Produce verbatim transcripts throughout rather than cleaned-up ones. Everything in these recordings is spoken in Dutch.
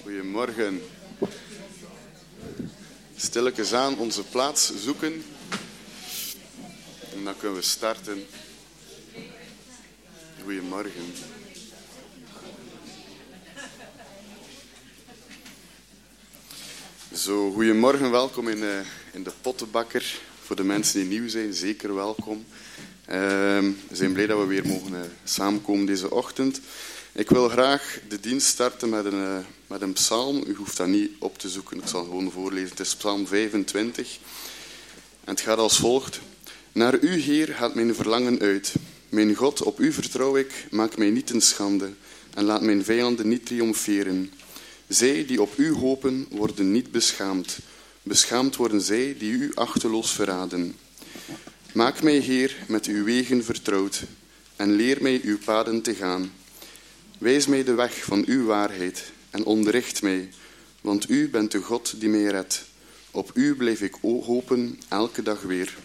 Goedemorgen. Stilletjes aan onze plaats zoeken. En dan kunnen we starten. Goedemorgen. Zo, goedemorgen, welkom in, uh, in de Pottenbakker. Voor de mensen die nieuw zijn, zeker welkom. Uh, we zijn blij dat we weer mogen uh, samenkomen deze ochtend. Ik wil graag de dienst starten met een, uh, met een psalm. U hoeft dat niet op te zoeken, ik zal gewoon voorlezen. Het is psalm vijfentwintig. En het gaat als volgt. Naar u, Heer, gaat mijn verlangen uit. Mijn God, op u vertrouw ik, maak mij niet ten schande. En laat mijn vijanden niet triomferen. Zij die op u hopen, worden niet beschaamd. Beschaamd worden zij die u achteloos verraden. Maak mij, Heer, met uw wegen vertrouwd. En leer mij uw paden te gaan. Wijs mij de weg van uw waarheid en onderricht mij, want u bent de God die mij redt. Op u blijf ik hopen elke dag weer.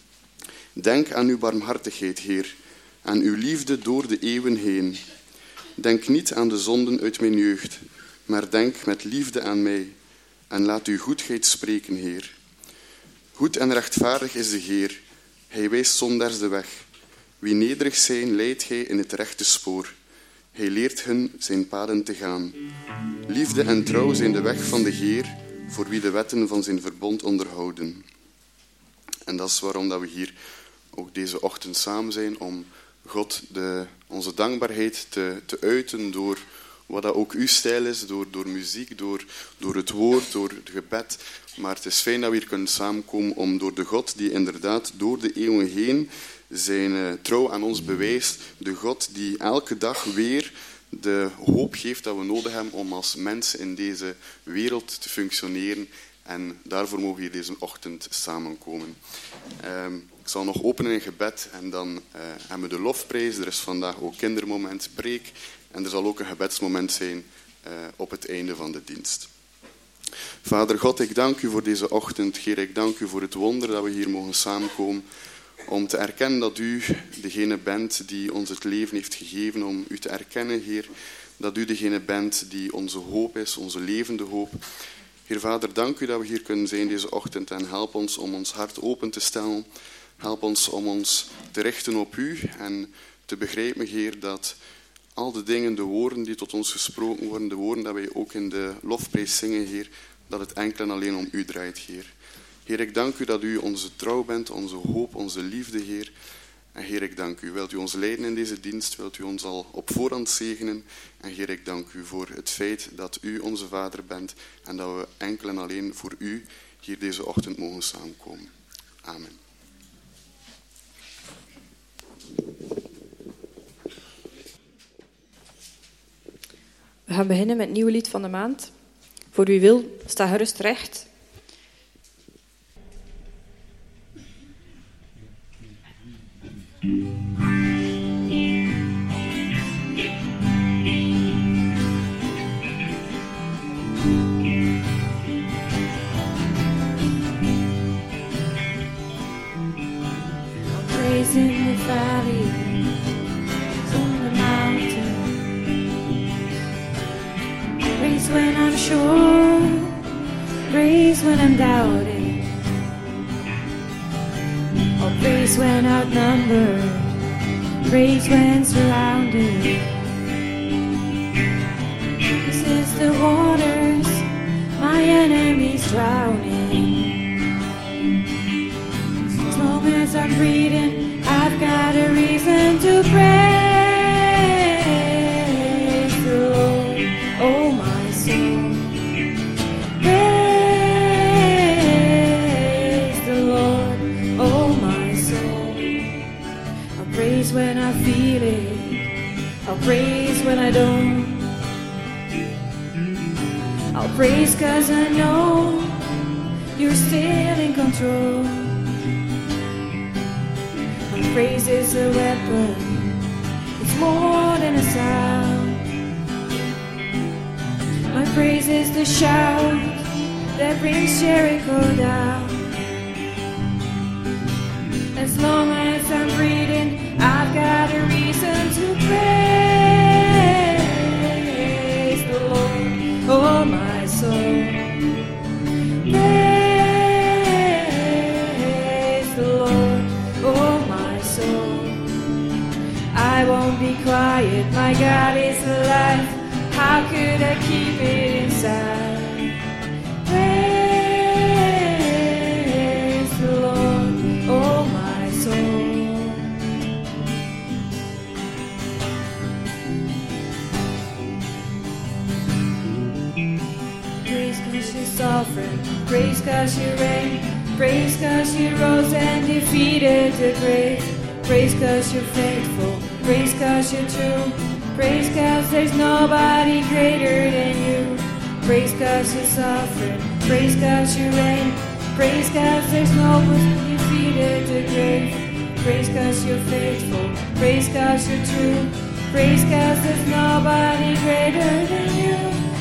Denk aan uw barmhartigheid, Heer, aan uw liefde door de eeuwen heen. Denk niet aan de zonden uit mijn jeugd, maar denk met liefde aan mij en laat uw goedheid spreken, Heer. Goed en rechtvaardig is de Heer, hij wijst zondaars de weg. Wie nederig zijn, leidt hij in het rechte spoor. Hij leert hen zijn paden te gaan. Liefde en trouw zijn de weg van de Heer, voor wie de wetten van zijn verbond onderhouden. En dat is waarom dat we hier ook deze ochtend samen zijn, om God de, onze dankbaarheid te, te uiten door wat dat ook uw stijl is, door, door muziek, door, door het woord, door het gebed. Maar het is fijn dat we hier kunnen samenkomen om door de God die inderdaad door de eeuwen heen zijn uh, trouw aan ons bewijst, de God die elke dag weer de hoop geeft dat we nodig hebben om als mensen in deze wereld te functioneren. En daarvoor mogen we hier deze ochtend samenkomen. Uh, ik zal nog openen in gebed en dan uh, hebben we de lofprijs. Er is vandaag ook kindermoment, preek. En er zal ook een gebedsmoment zijn uh, op het einde van de dienst. Vader God, ik dank u voor deze ochtend. Heer, ik dank u voor het wonder dat we hier mogen samenkomen. Om te erkennen dat u degene bent die ons het leven heeft gegeven. Om u te erkennen, Heer, dat u degene bent die onze hoop is, onze levende hoop. Heer Vader, dank u dat we hier kunnen zijn deze ochtend. En help ons om ons hart open te stellen. Help ons om ons te richten op u. En te begrijpen, Heer, dat al de dingen, de woorden die tot ons gesproken worden, de woorden dat wij ook in de lofprijs zingen, Heer, dat het enkel en alleen om u draait, Heer. Heer, ik dank u dat u onze trouw bent, onze hoop, onze liefde, Heer. En Heer, ik dank u. Wilt u ons leiden in deze dienst? Wilt u ons al op voorhand zegenen? En Heer, ik dank u voor het feit dat u onze Vader bent en dat we enkel en alleen voor u hier deze ochtend mogen samenkomen. Amen. We gaan beginnen met het nieuwe lied van de maand. Voor wie wil, sta gerust recht. Praise in the valley, on the mountain. Praise when I'm sure, praise when I'm doubting. Oh, praise when outnumbered, praise when surrounded. This is the waters, my enemies drowning. As long as I'm breathing, I've got a reason to praise the Lord, oh my soul. Praise the Lord, oh my soul. I'll praise when I feel it, I'll praise when I don't. I'll praise 'cause I know you're still in control. My praise is a weapon, it's more than a sound. My praise is the shout that brings Jericho down. As long as I'm breathing, I've got a reason to praise the Lord, oh my keep it inside. Praise the Lord, oh my soul. Praise 'cause you're sovereign, praise 'cause you reign, praise 'cause you rose and defeated the grave. Praise 'cause you're faithful, praise 'cause you're true, praise 'cause there's nobody greater than you. Praise 'cause you're sovereign, praise 'cause you reign, praise 'cause there's nobody defeated the grave. Praise 'cause you're faithful, praise 'cause you're true, praise 'cause there's nobody greater than you.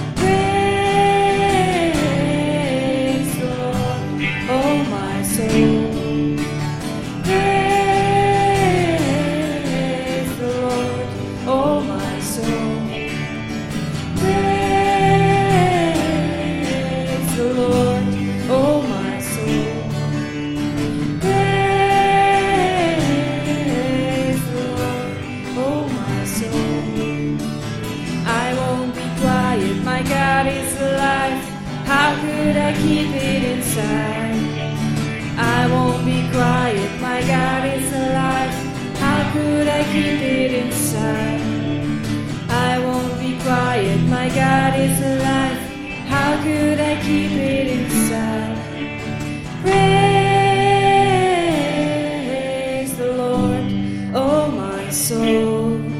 Praise the Lord, oh my soul. Praise the Lord, oh my soul. Praise the Lord, oh my soul. Praise the Lord, oh my soul. I won't be quiet, my God is alive. How could I keep it inside? I won't be quiet, my God is alive. How could I keep it inside? I won't be quiet, my God is alive. How could I keep it inside? Praise the Lord, oh my soul.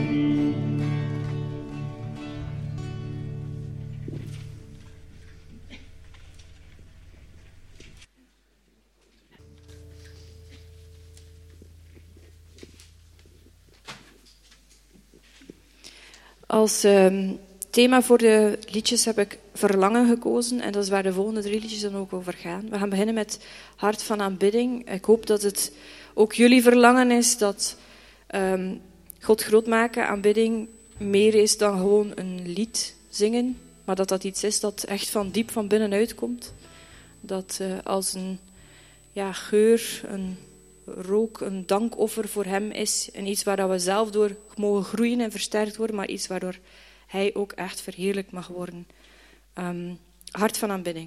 Als um, thema voor de liedjes heb ik verlangen gekozen. En dat is waar de volgende drie liedjes dan ook over gaan. We gaan beginnen met Hart van aanbidding. Ik hoop dat het ook jullie verlangen is dat um, God groot maken, aanbidding, meer is dan gewoon een lied zingen. Maar dat dat iets is dat echt van diep van binnenuit komt. Dat uh, als een ja, geur, een rook, een dankoffer voor hem is. En iets waar we zelf door mogen groeien en versterkt worden. Maar iets waardoor hij ook echt verheerlijkt mag worden. Um, hart van aanbidding.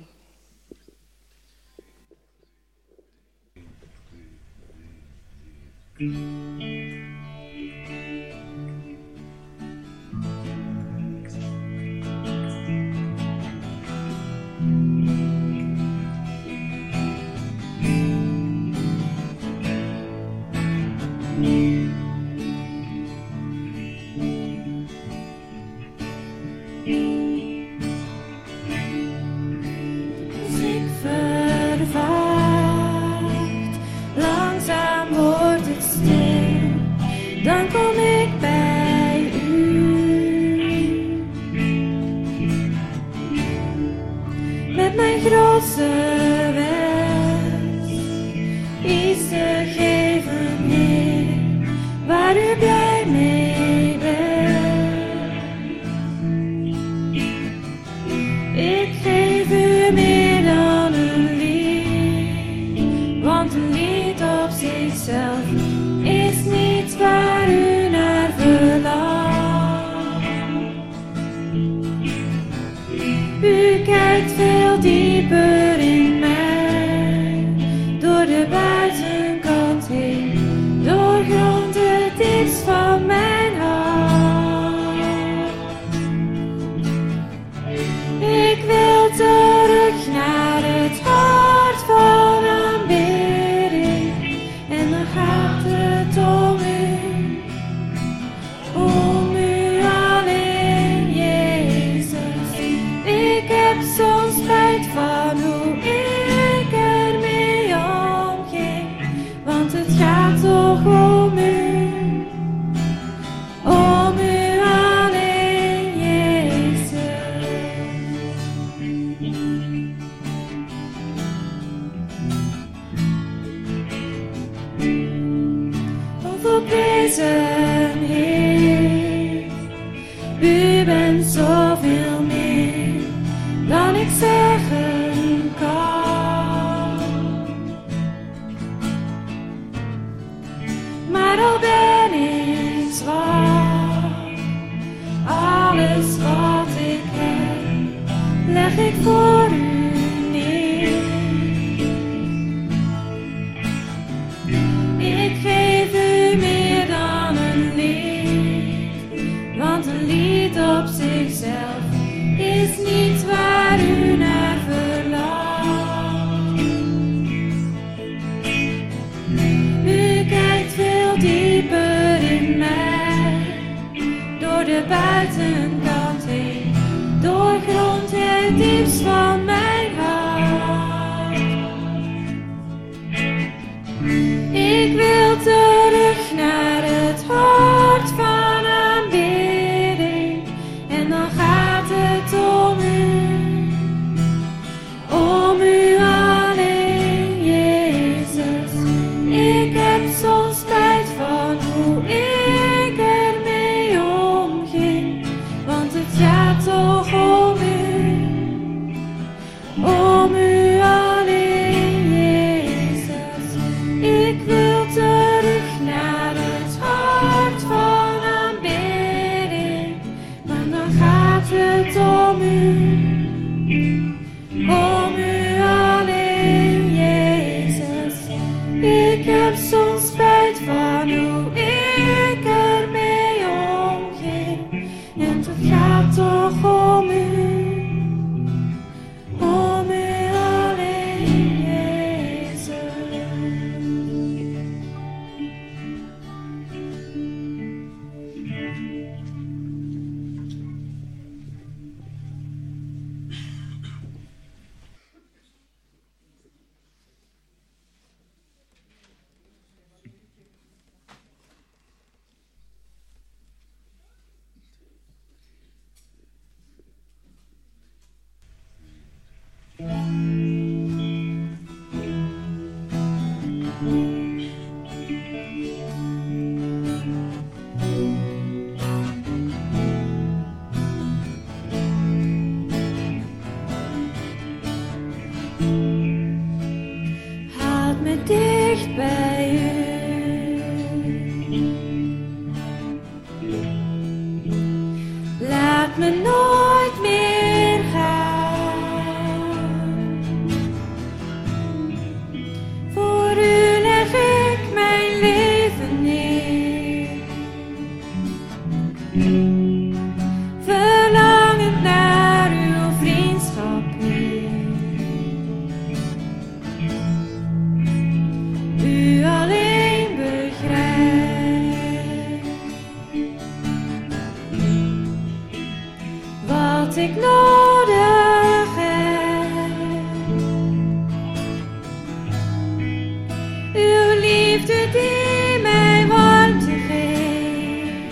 Als ik verwacht, langzaam wordt het stil, dan kom ik bij u. Met mijn grootste wens, iets te geven, Heer, waar u blij mee bent. Ik geef u meer dan een lied, want een lied op zichzelf is niets waar u naar verlangt. U kijkt veel dieper in mij, door de buitenkant heen, doorgrondt het diepst van mijn hart. Ik wil terug naar het hart van aanbidding, en dan gaat het om u, om u alleen, Jezus. Ik heb soms spijt van hoe ik ermee omging, want het gaat toch om u, om u alleen, Jezus. Onvolprezen Heer, u bent zoveel meer dan ik zeggen kan. Maar al ben ik zwak, alles wat ik heb leg ik voor u neer. Ik geef u meer dan een lied, want een lied op zichzelf is niet waar u naar verlangt. U kijkt veel dieper in mij, door de buitenkant heen, doorgrondt het diepst van mijn hart. Ik wil terug naar het hart van aanbidding, en dan gaat het om u, om u alleen, Jezus. Ik heb soms spijt van hoe ik ermee omging, want het gaat toch om u, om u alleen, Jezus. Ik wil terug naar het hart van aanbidding, maar dan gaat het om u, om u alleen, Jezus. Ik heb soms spijt van hoe ik ermee omging, en het gaat toch om u, om u alleen, Jezus. Houd me dicht bij u. Laat me nooit meer gaan. Voor u leg ik mijn leven neer. Verlangend naar uw vriendschap, Heer. U alleen begrijpt wat ik nodig heb. Uw liefde die mij warmte geeft.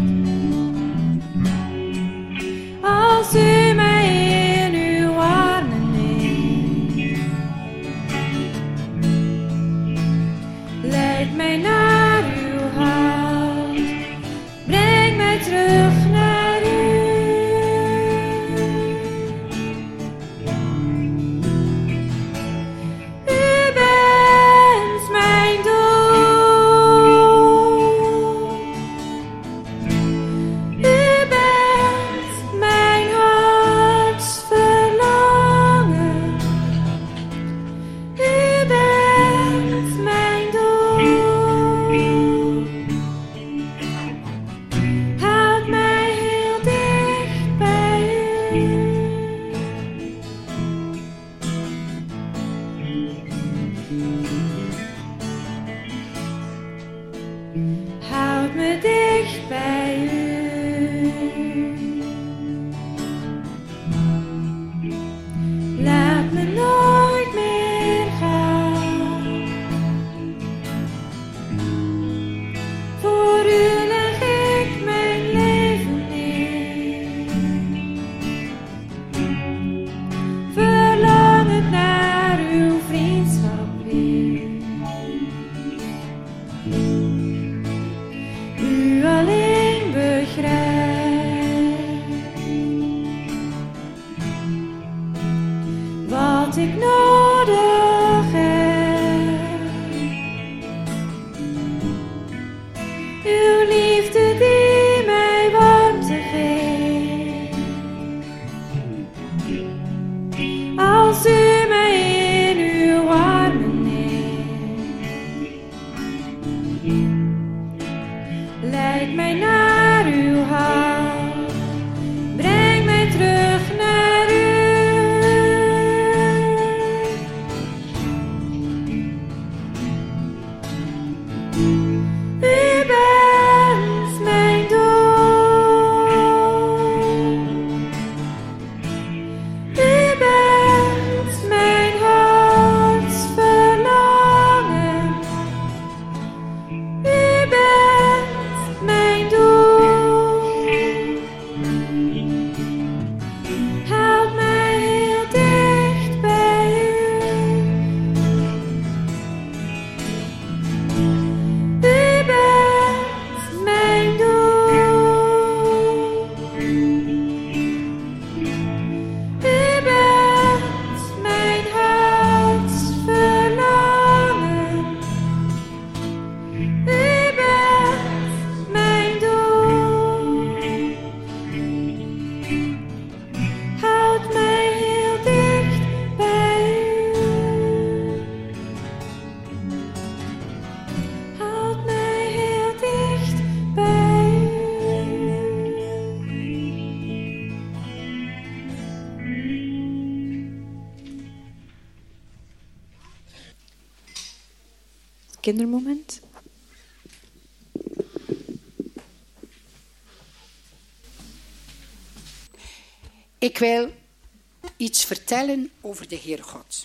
Als u mij in uw armen neemt, leid mij naar uw hart, breng mij terug naar u. U bent mijn doel. U bent mijn hartsverlangen. U bent mijn doel. Houd mij heel dicht bij u. Houd me dicht bij u. Laat me nooit meer gaan. Voor u leg ik mijn leven neer. Verlangend naar uw vriendschap weer. U alleen begrijpt wat ik nodig heb. Uw liefde die mij warmte geeft. als u mij in uw armen neemt. Leid mij naar uw hart, breng mij terug naar u. U bent mijn doel. U bent mijn hartsverlangen. U bent mijn doel. Houd mij heel dicht bij u. U bent mijn doel. U bent mijn hartsverlangen. U bent mijn doel. Houd mij heel dicht bij u. Houd mij heel dicht bij u. Kindermoment. Ik wil iets vertellen over de Heere God.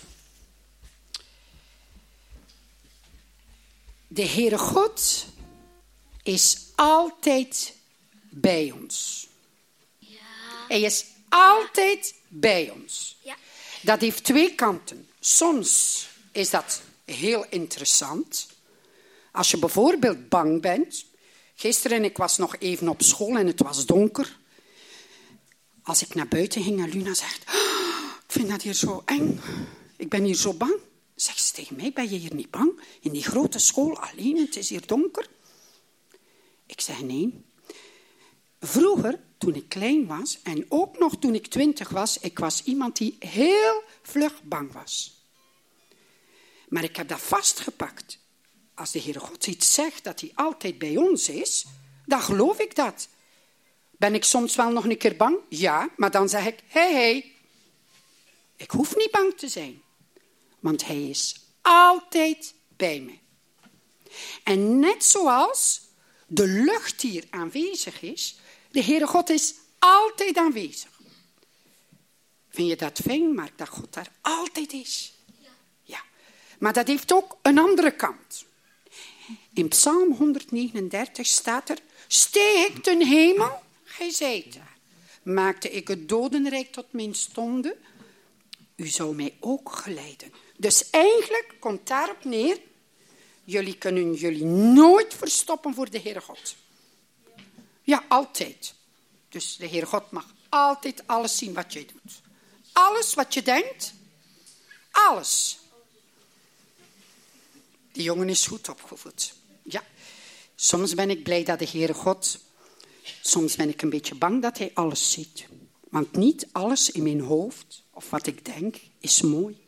De Heere God is altijd bij ons. Ja. Hij is altijd bij ons. Ja. Dat heeft twee kanten. Soms is dat heel interessant. Als je bijvoorbeeld bang bent. Gisteren, ik was nog even op school en het was donker. Als ik naar buiten ging en Luna zegt, "Oh, ik vind dat hier zo eng. Ik ben hier zo bang." Zegt ze tegen mij, ben je hier niet bang? In die grote school alleen, het is hier donker. Ik zeg nee. Vroeger, toen ik klein was en ook nog toen ik twintig was, ik was iemand die heel vlug bang was. Maar ik heb dat vastgepakt. Als de Heere God iets zegt dat hij altijd bij ons is, dan geloof ik dat. Ben ik soms wel nog een keer bang? Ja, maar dan zeg ik, hé, hey, hé. Hey. Ik hoef niet bang te zijn. Want hij is altijd bij me. En net zoals de lucht hier aanwezig is, de Heere God is altijd aanwezig. Vind je dat fijn, Mark, dat God daar altijd is? Ja. Ja. Maar dat heeft ook een andere kant. In Psalm honderdnegenendertig staat er, steeg ik ten hemel, gij zijt daar. Maakte ik het dodenrijk tot mijn stonde, u zou mij ook geleiden. Dus eigenlijk komt daarop neer, jullie kunnen jullie nooit verstoppen voor de Heere God. Ja, altijd. Dus de Heere God mag altijd alles zien wat jij doet. Alles wat je denkt, alles. Die jongen is goed opgevoed. Ja, soms ben ik blij dat de Heere God, soms ben ik een beetje bang dat hij alles ziet. Want niet alles in mijn hoofd, of wat ik denk, is mooi.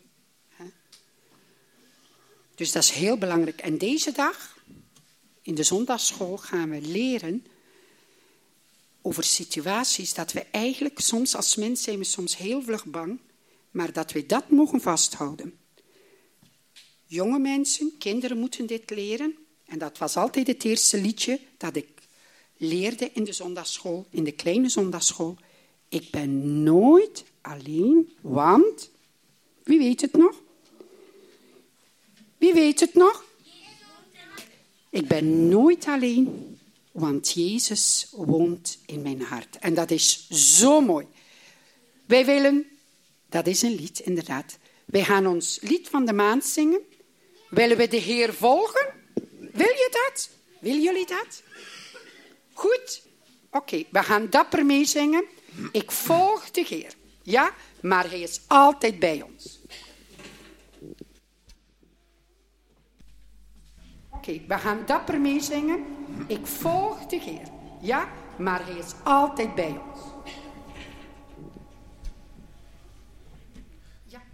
Dus dat is heel belangrijk. En deze dag, in de zondagsschool, gaan we leren over situaties dat we eigenlijk, soms als mens zijn we soms heel vlug bang, maar dat we dat mogen vasthouden. Jonge mensen, kinderen moeten dit leren. En dat was altijd het eerste liedje dat ik leerde in de zondagsschool, in de kleine zondagsschool. Ik ben nooit alleen, want, wie weet het nog? Wie weet het nog? Ik ben nooit alleen, want Jezus woont in mijn hart. En dat is zo mooi. Wij willen, dat is een lied inderdaad. Wij gaan ons lied van de maand zingen. Willen we de Heer volgen? Wil je dat? Willen jullie dat? Goed? Oké, okay, we gaan dapper meezingen. Ik volg de Heer. Ja, maar hij is altijd bij ons. Oké, okay, we gaan dapper meezingen. Ik volg de Heer. Ja, maar hij is altijd bij ons. Ja.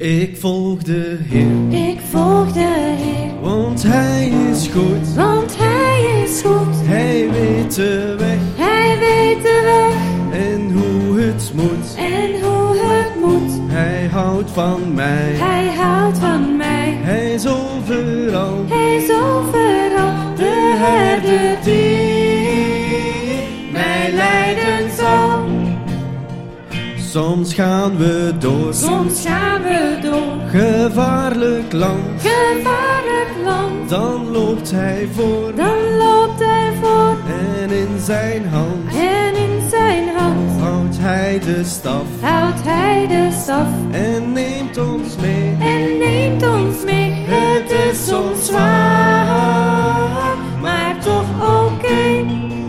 Ik volg de Heer, Ik volg de Heer, want Hij is goed. want Hij is goed. Hij weet de weg Hij weet de weg en hoe het moet. en hoe het moet. Hij houdt van mij, Hij houdt van mij. Hij is overal. Hij is overal de herder die mij leiden zal. Soms gaan we door Soms gaan we door gevaarlijk land. gevaarlijk land. Dan loopt Hij voor Dan loopt Hij voor en in zijn hand en in zijn hand houdt Hij de staf houdt Hij de staf en neemt ons mee. en neemt ons mee. Het is soms zwaar, maar toch oké.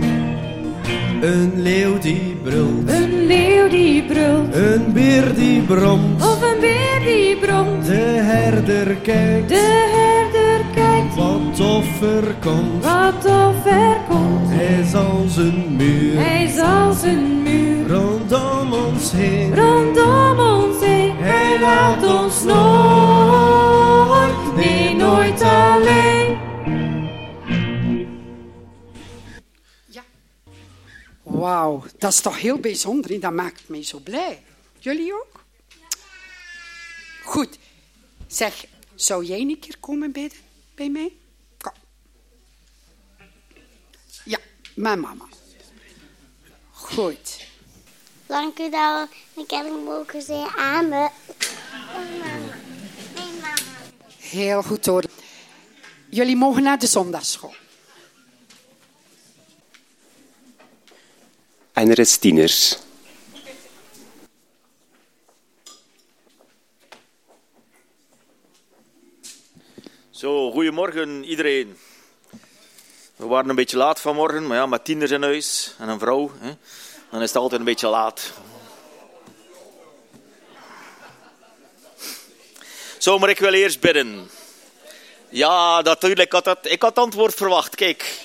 Een leeuw die brult, Een leeuw die brult een beer die bromt. of een beer die bromt. De herder kijkt De herder kijkt wat of er komt. wat of er komt. Hij zal zijn muur Hij zal zijn muur rondom ons heen. rondom ons heen. Hij laat ons nooit, nee nooit alleen. Ja. Wauw, dat is toch heel bijzonder. Hè? Dat maakt mij zo blij. Jullie ook? Goed. Zeg, zou jij een keer komen bidden bij mij? Kom. Ja, mijn mama. Goed. Dank u dat we de kerk mogen zijn. Amen. Nee, mama. Heel goed hoor. Jullie mogen naar de zondagschool. En er is tieners. Zo, goedemorgen iedereen. We waren een beetje laat vanmorgen, maar ja, met tieners in huis en een vrouw, hè, dan is het altijd een beetje laat. Zo, maar ik wil eerst bidden. Ja, natuurlijk, ik had het, ik had het antwoord verwacht, kijk.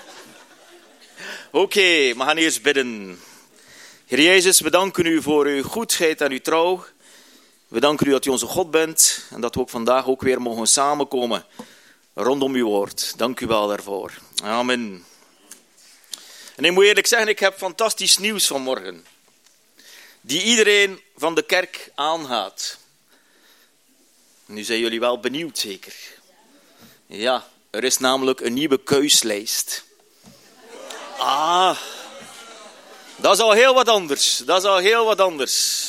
Oké, okay, we gaan eerst bidden. Heer Jezus, we danken u voor uw goedheid en uw trouw. We danken u dat u onze God bent en dat we ook vandaag ook weer mogen samenkomen rondom uw woord. Dank u wel daarvoor. Amen. En ik moet eerlijk zeggen, ik heb fantastisch nieuws vanmorgen. Die iedereen van de kerk aangaat. Nu zijn jullie wel benieuwd zeker. Ja, er is namelijk een nieuwe keuslijst. Ah, dat is al heel wat anders. Dat is al heel wat anders.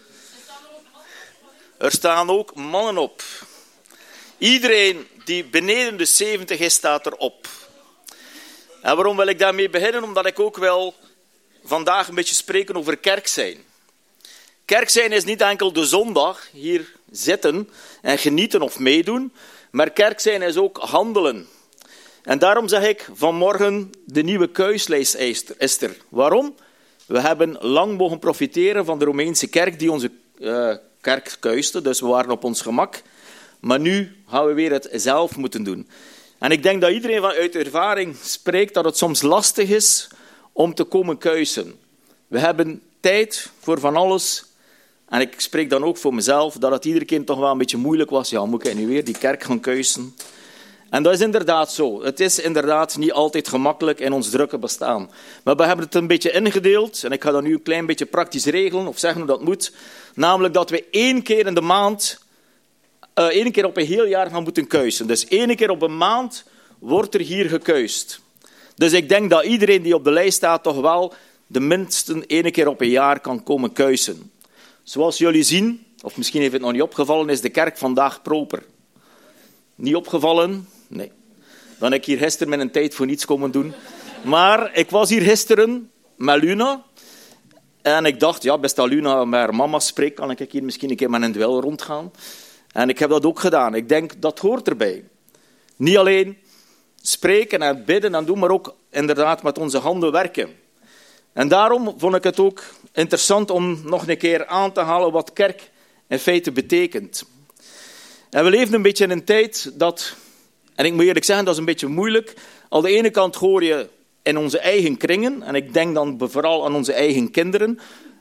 Er staan ook mannen op. Iedereen die beneden de zeventig is, staat erop. En waarom wil ik daarmee beginnen? Omdat ik ook wel vandaag een beetje spreken over kerk zijn. Kerk zijn is niet enkel de zondag hier zitten en genieten of meedoen. Maar kerk zijn is ook handelen. En daarom zeg ik vanmorgen de nieuwe keuslijst is er. Waarom? We hebben lang mogen profiteren van de Romeinse kerk die onze uh, kerk kuiste. Dus we waren op ons gemak. Maar nu gaan we weer het zelf moeten doen. En ik denk dat iedereen vanuit ervaring spreekt dat het soms lastig is om te komen kuisen. We hebben tijd voor van alles. En ik spreek dan ook voor mezelf dat het iedere keer toch wel een beetje moeilijk was. Ja, moet ik nu weer die kerk gaan kuisen? En dat is inderdaad zo. Het is inderdaad niet altijd gemakkelijk in ons drukke bestaan. Maar we hebben het een beetje ingedeeld. En ik ga dat nu een klein beetje praktisch regelen, of zeggen hoe dat moet. Namelijk dat we één keer in de maand, uh, één keer op een heel jaar gaan moeten kuisen. Dus één keer op een maand wordt er hier gekuist. Dus ik denk dat iedereen die op de lijst staat toch wel de minste één keer op een jaar kan komen kuisen. Zoals jullie zien, of misschien heeft het nog niet opgevallen, is de kerk vandaag proper. Niet opgevallen? Nee. Dan heb ik hier gisteren met een tijd voor niets komen doen. Maar ik was hier gisteren met Luna. En ik dacht, ja, best als Luna met haar mama spreekt, kan ik hier misschien een keer met een duel rondgaan. En ik heb dat ook gedaan. Ik denk, dat hoort erbij. Niet alleen spreken en bidden en doen, maar ook inderdaad met onze handen werken. En daarom vond ik het ook interessant om nog een keer aan te halen wat kerk in feite betekent. En we leven een beetje in een tijd dat, en ik moet eerlijk zeggen, dat is een beetje moeilijk. Aan de ene kant hoor je in onze eigen kringen, en ik denk dan vooral aan onze eigen kinderen,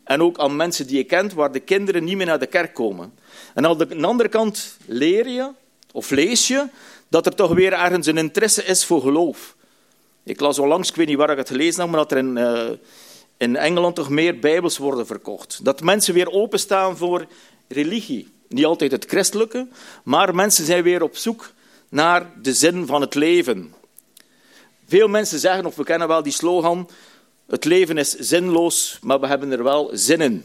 En ook aan mensen die je kent, waar de kinderen niet meer naar de kerk komen. En aan de andere kant leer je, of lees je, dat er toch weer ergens een interesse is voor geloof. Ik las onlangs, ik weet niet waar ik het gelezen heb, maar dat er in, uh, in Engeland toch meer Bijbels worden verkocht. Dat mensen weer openstaan voor religie. Niet altijd het christelijke, maar mensen zijn weer op zoek naar de zin van het leven. Veel mensen zeggen, of we kennen wel die slogan, het leven is zinloos, maar we hebben er wel zin in.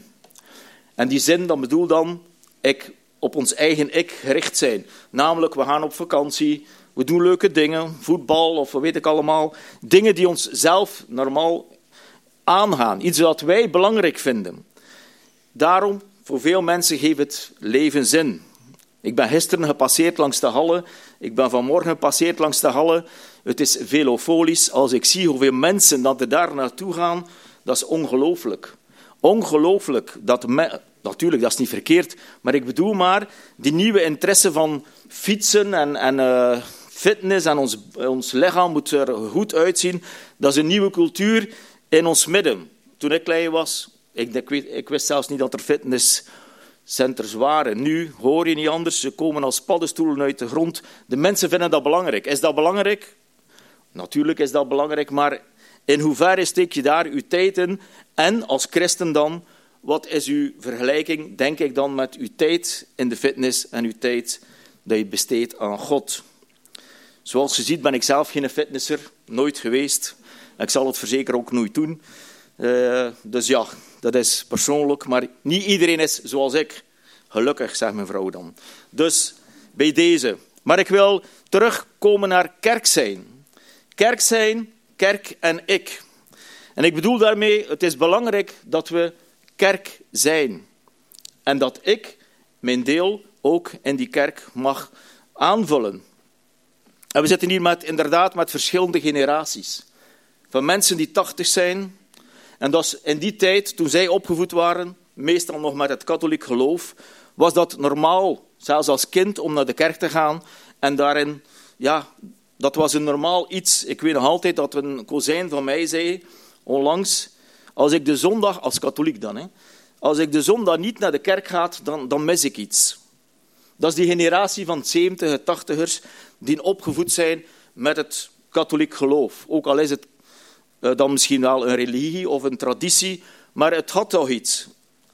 En die zin, dan bedoel dan, ik, op ons eigen ik gericht zijn. Namelijk, we gaan op vakantie, we doen leuke dingen, voetbal of wat weet ik allemaal. Dingen die ons zelf normaal aangaan, iets wat wij belangrijk vinden. Daarom, voor veel mensen geeft het leven zin. Ik ben gisteren gepasseerd langs de Halle, ik ben vanmorgen gepasseerd langs de Halle. Het is velofolisch. Als ik zie hoeveel mensen dat er daar naartoe gaan, dat is ongelooflijk. Ongelooflijk. Dat me... Natuurlijk, dat is niet verkeerd, maar ik bedoel maar, die nieuwe interesse van fietsen en, en uh, fitness en ons, ons lichaam moet er goed uitzien, dat is een nieuwe cultuur in ons midden. Toen ik klein was, ik, ik, weet, ik wist zelfs niet dat er fitnesscenters waren. Nu hoor je niet anders, ze komen als paddenstoelen uit de grond. De mensen vinden dat belangrijk. Is dat belangrijk? Natuurlijk is dat belangrijk, maar in hoeverre steek je daar uw tijd in? En als christen dan, wat is uw vergelijking, denk ik dan, met uw tijd in de fitness en uw tijd dat je besteedt aan God? Zoals je ziet ben ik zelf geen fitnesser, nooit geweest. Ik zal het verzekeren ook nooit doen. Uh, dus ja, dat is persoonlijk, maar niet iedereen is zoals ik. Gelukkig, zegt mijn vrouw dan. Dus bij deze. Maar ik wil terugkomen naar kerk zijn. Kerk zijn, kerk en ik. En ik bedoel daarmee, het is belangrijk dat we kerk zijn. En dat ik mijn deel ook in die kerk mag aanvullen. En we zitten hier met, inderdaad met verschillende generaties. Van mensen die tachtig zijn. En dat is in die tijd, toen zij opgevoed waren, meestal nog met het katholiek geloof, was dat normaal, zelfs als kind, om naar de kerk te gaan. En daarin, ja, dat was een normaal iets. Ik weet nog altijd dat een kozijn van mij zei, onlangs, als ik de zondag, als katholiek dan, hè, als ik de zondag niet naar de kerk ga, dan, dan mis ik iets. Dat is die generatie van zeventig, tachtigers, die opgevoed zijn met het katholiek geloof. Ook al is het uh, dan misschien wel een religie of een traditie, maar het had toch iets.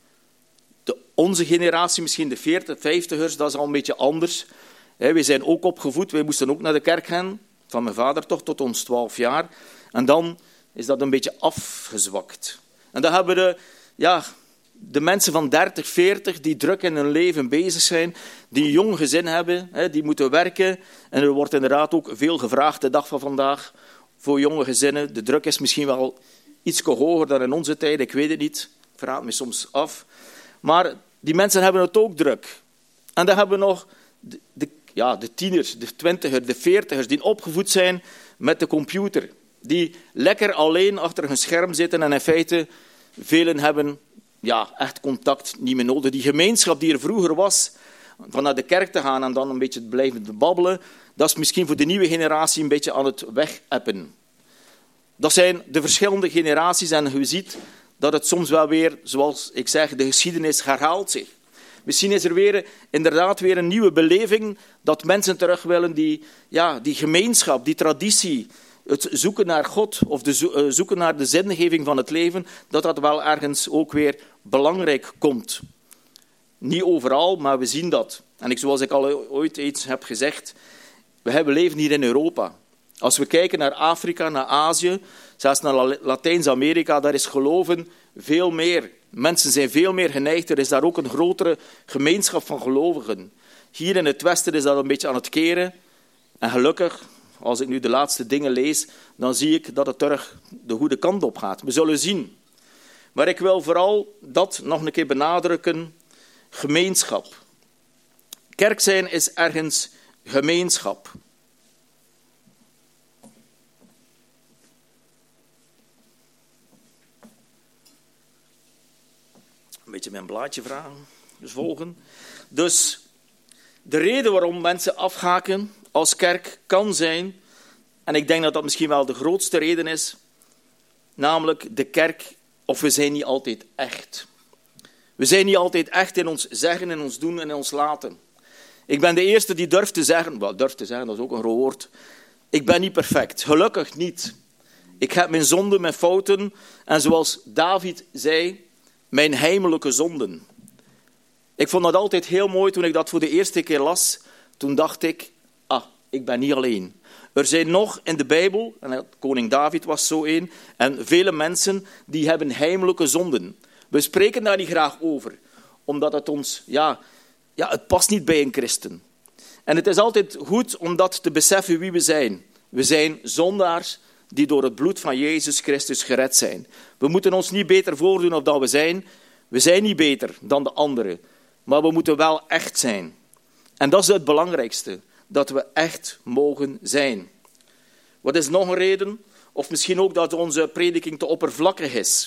De, onze generatie, misschien de veertig, vijftigers, dat is al een beetje anders. He, wij zijn ook opgevoed, wij moesten ook naar de kerk gaan, van mijn vader toch, tot ons twaalf jaar. En dan is dat een beetje afgezwakt. En dan hebben we de, ja, de mensen van dertig, veertig die druk in hun leven bezig zijn, die een jong gezin hebben, hè, die moeten werken. En er wordt inderdaad ook veel gevraagd de dag van vandaag voor jonge gezinnen. De druk is misschien wel iets hoger dan in onze tijd, ik weet het niet. Ik vraag me soms af. Maar die mensen hebben het ook druk. En dan hebben we nog de, de, ja, de tieners, de twintigers, de veertigers die opgevoed zijn met de computer. Die lekker alleen achter hun scherm zitten en in feite velen hebben ja, echt contact niet meer nodig. Die gemeenschap die er vroeger was, van naar de kerk te gaan en dan een beetje blijven babbelen, dat is misschien voor de nieuwe generatie een beetje aan het wegappen. Dat zijn de verschillende generaties en je ziet dat het soms wel weer, zoals ik zeg, de geschiedenis herhaalt zich. Misschien is er weer, inderdaad weer een nieuwe beleving dat mensen terug willen die, ja, die gemeenschap, die traditie, het zoeken naar God of de zo, uh, zoeken naar de zingeving van het leven, dat dat wel ergens ook weer belangrijk komt. Niet overal, maar we zien dat. En ik, zoals ik al ooit eens heb gezegd, we hebben leven hier in Europa. Als we kijken naar Afrika, naar Azië, zelfs naar Latijns-Amerika, daar is geloven veel meer. Mensen zijn veel meer geneigd, er is daar ook een grotere gemeenschap van gelovigen. Hier in het Westen is dat een beetje aan het keren. En gelukkig, als ik nu de laatste dingen lees, dan zie ik dat het terug de goede kant op gaat. We zullen zien. Maar ik wil vooral dat nog een keer benadrukken. Gemeenschap. Kerk zijn is ergens gemeenschap. Een beetje mijn blaadje vragen. Dus volgen. Dus de reden waarom mensen afhaken als kerk kan zijn, en ik denk dat dat misschien wel de grootste reden is, namelijk de kerk, of we zijn niet altijd echt. We zijn niet altijd echt in ons zeggen, in ons doen en in ons laten. Ik ben de eerste die durft te zeggen, wel durft te zeggen, dat is ook een groot woord. Ik ben niet perfect, gelukkig niet. Ik heb mijn zonden, mijn fouten en zoals David zei, mijn heimelijke zonden. Ik vond dat altijd heel mooi toen ik dat voor de eerste keer las. Toen dacht ik, ah, ik ben niet alleen. Er zijn nog in de Bijbel, en koning David was zo een, en vele mensen die hebben heimelijke zonden. We spreken daar niet graag over, omdat het ons, ja, ja, het past niet bij een christen. En het is altijd goed om dat te beseffen wie we zijn. We zijn zondaars die door het bloed van Jezus Christus gered zijn. We moeten ons niet beter voordoen of dat we zijn. We zijn niet beter dan de anderen, maar we moeten wel echt zijn. En dat is het belangrijkste, dat we echt mogen zijn. Wat is nog een reden? Of misschien ook dat onze prediking te oppervlakkig is.